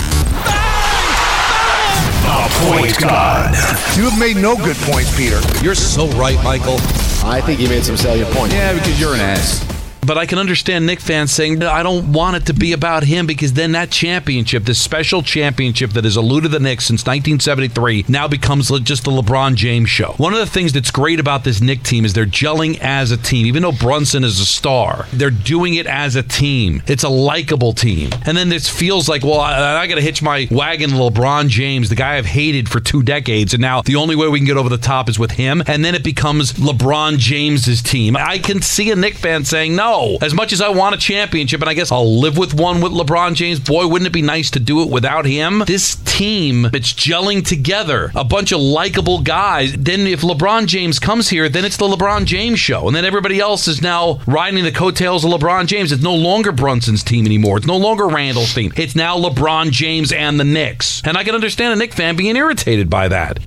Point God. You have made no good points, Peter. You're so right, Michael. I think you made some salient points. Yeah, because you're an ass. But I can understand Nick fans saying, I don't want it to be about him, because then that championship, this special championship that has eluded the Knicks since nineteen seventy-three, now becomes le- just the LeBron James show. One of the things that's great about this Knick team is they're gelling as a team. Even though Brunson is a star, they're doing it as a team. It's a likable team. And then this feels like, well, I, I got to hitch my wagon to LeBron James, the guy I've hated for two decades, and now the only way we can get over the top is with him. And then it becomes LeBron James's team. I can see a Knick fan saying, no, as much as I want a championship, and I guess I'll live with one with LeBron James, boy, wouldn't it be nice to do it without him? This team, it's gelling together. A bunch of likable guys. Then if LeBron James comes here, then it's the LeBron James show. And then everybody else is now riding the coattails of LeBron James. It's no longer Brunson's team anymore. It's no longer Randall's team. It's now LeBron James and the Knicks. And I can understand a Knicks fan being irritated by that.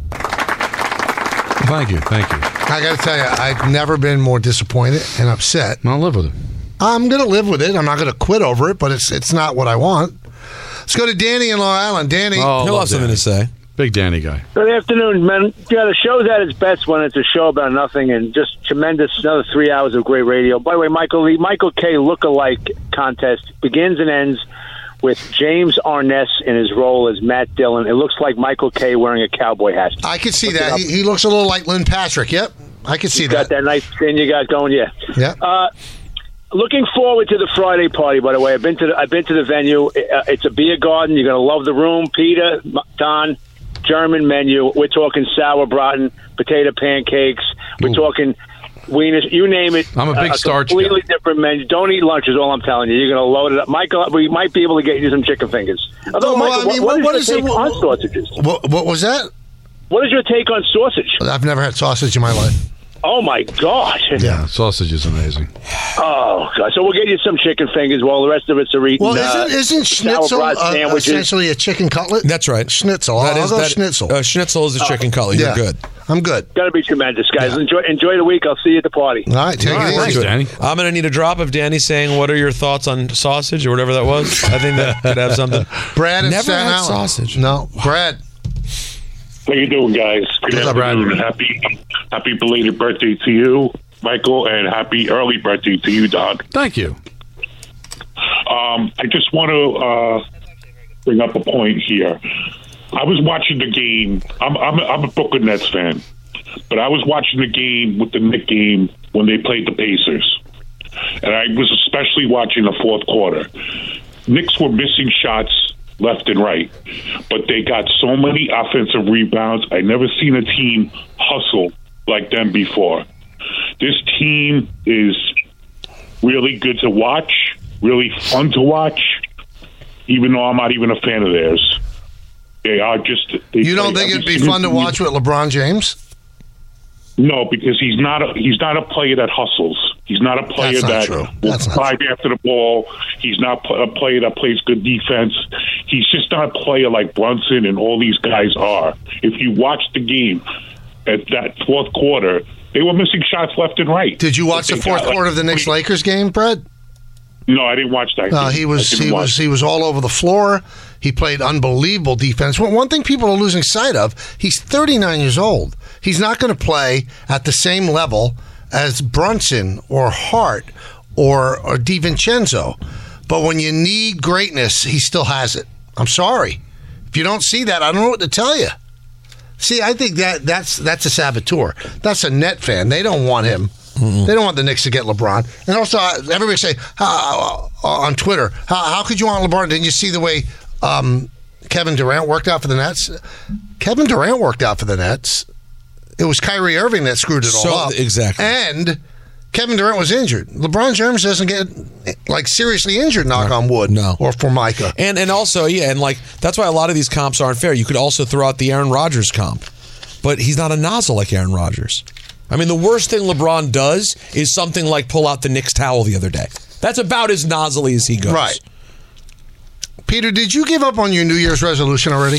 Thank you. Thank you. I got to tell you, I've never been more disappointed and upset. I'll live with it. I'm going to live with it. I'm not going to quit over it, but it's it's not what I want. Let's go to Danny in Long Island. Danny, Oh, He'll love have something Danny. to say. Big Danny guy. Good afternoon, man. Yeah, the show's at its best when it's a show about nothing and just tremendous. Another three hours of great radio. By the way, Michael, the Michael K. look-alike contest begins and ends with James Arness in his role as Matt Dillon. It looks like Michael K. wearing a cowboy hat. I can see Look it that. up. He, he looks a little like Lynn Patrick. Yep, I can see He's that. got that nice thing you got going, yeah. Yeah. Uh, looking forward to the Friday party. By the way, I've been to the, I've been to the venue. Uh, it's a beer garden. You're gonna love the room. Peter, M- Don, German menu. We're talking sauerbraten, potato pancakes. We're Ooh. talking wieners. You name it. I'm a big uh, starch Completely different menu. Don't eat lunch is all I'm telling you. You're gonna load it up, Michael. We might be able to get you some chicken fingers. Although, Oh, well, Michael, I mean, what, what- what what is is your it- take what- on sausages? What, what was that? What is your take on sausage? I've never had sausage in my life. Oh my God! Yeah, sausage is amazing. Oh God! So we'll get you some chicken fingers while the rest of us are eating. Well, uh, isn't isn't schnitzel sauerbraten uh, sandwiches. essentially a chicken cutlet? That's right. Schnitzel. That I'll is go that, schnitzel. Uh, schnitzel is a chicken cutlet. You're Yeah. good. I'm good. Gonna be tremendous, guys. Enjoy enjoy the week. I'll see you at the party. All right, take All right, it thanks, easy. Danny. I'm going to need a drop of Danny saying, "What are your thoughts on sausage?" or whatever that was. I think that could have something. Brad and Never Staten had Island. sausage. No, Brad. How you doing, guys? Good What's up, Brad? afternoon. Happy, happy belated birthday to you, Michael, and happy early birthday to you, Don. Thank you. Um, I just want to uh, bring up a point here. I was watching the game. I'm, I'm, a, I'm a Brooklyn Nets fan, but I was watching the game with the Knicks game when they played the Pacers, and I was especially watching the fourth quarter. Knicks were missing shots left and right, but they got so many offensive rebounds. I never seen a team hustle like them before. This team is really good to watch, really fun to watch, even though I'm not even a fan of theirs. They are just... They You don't play think it'd every be single fun to team. watch with LeBron James? No, because he's not a he's not a player that hustles. He's not a player That's not that true. will That's not fight after the ball. He's not pl- a player that plays good defense. He's just not a player like Brunson and all these guys are. If you watch the game at that fourth quarter, they were missing shots left and right. Did you watch They the fourth got, like, quarter of the Knicks Lakers game, Brad? No, I didn't watch that. Uh, game. he was I didn't he watch was he was all over the floor. He played unbelievable defense. Well, one thing people are losing sight of, he's thirty-nine years old. He's not going to play at the same level as Brunson or Hart or or DiVincenzo. But when you need greatness, he still has it. I'm sorry. If you don't see that, I don't know what to tell you. See, I think that that's that's a saboteur. That's a net fan. They don't want him. Mm-hmm. They don't want the Knicks to get LeBron. And also, uh, everybody say uh, uh, on Twitter, how, how could you want LeBron? Didn't you see the way um, Kevin Durant worked out for the Nets? Kevin Durant worked out for the Nets. It was Kyrie Irving that screwed it all So- up. exactly. And Kevin Durant was injured. LeBron James doesn't get like seriously injured, knock on wood. No. Or Formica. And and also, yeah, and like that's why a lot of these comps aren't fair. You could also throw out the Aaron Rodgers comp, but he's not a nozzle like Aaron Rodgers. I mean, the worst thing LeBron does is something like pull out the Knicks towel the other day. That's about as nozzly as he goes. Right. Peter, did you give up on your New Year's resolution already?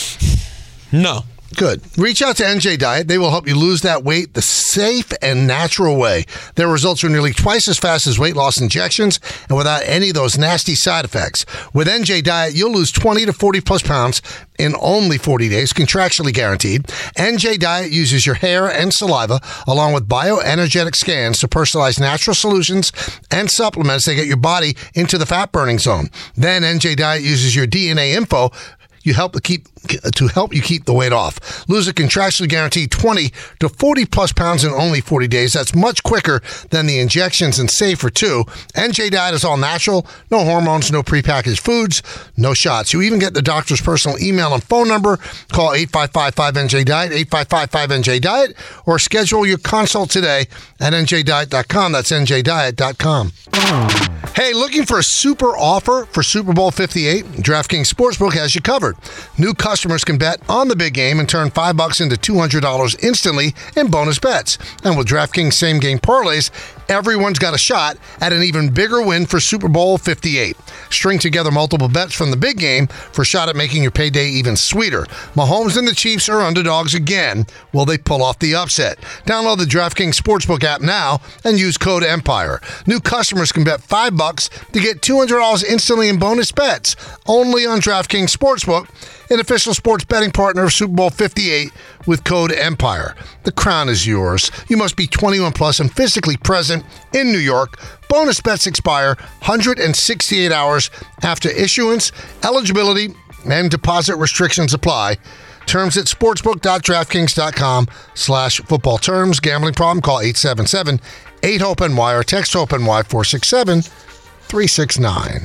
No. Good. Reach out to N J Diet. They will help you lose that weight the safe and natural way. Their results are nearly twice as fast as weight loss injections and without any of those nasty side effects. With N J Diet, you'll lose twenty to forty plus pounds in only forty days, contractually guaranteed. N J Diet uses your hair and saliva along with bioenergetic scans to personalize natural solutions and supplements that get your body into the fat burning zone. Then N J Diet uses your D N A info You help to keep to help you keep the weight off. Lose a contractually guaranteed twenty to forty plus pounds in only forty days. That's much quicker than the injections and safer too. N J Diet is all natural, no hormones, no prepackaged foods, no shots. You even get the doctor's personal email and phone number. Call eight five five five N J Diet, eight five five five N J Diet, or schedule your consult today at N J diet dot com. That's N J diet dot com. Hey, looking for a super offer for Super Bowl fifty-eight? DraftKings Sportsbook has you covered. New customers can bet on the big game and turn five bucks into two hundred dollars instantly in bonus bets. And with DraftKings same game parlays, everyone's got a shot at an even bigger win for Super Bowl fifty-eight. String together multiple bets from the big game for a shot at making your payday even sweeter. Mahomes and the Chiefs are underdogs again. Will they pull off the upset? Download the DraftKings Sportsbook app now and use code EMPIRE. New customers can bet five bucks to get two hundred dollars instantly in bonus bets. Only on DraftKings Sportsbook, an official sports betting partner of Super Bowl fifty-eight with code EMPIRE. The crown is yours. You must be twenty-one plus and physically present in New York. Bonus bets expire one hundred sixty-eight hours after issuance. Eligibility and deposit restrictions apply. Terms at sportsbook.draftkings.com slash football terms. Gambling problem? Call eight seven seven, eight hope N Y or text HOPE-NY four six seven, three six nine.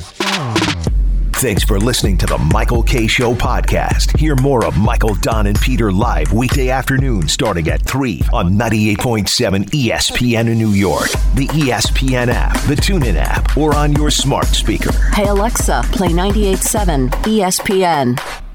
Thanks for listening to the Michael Kay Show podcast. Hear more of Michael, Don, and Peter live weekday afternoons starting at three on ninety-eight point seven E S P N in New York, the E S P N app, the TuneIn app, or on your smart speaker. Hey Alexa, play ninety-eight point seven E S P N.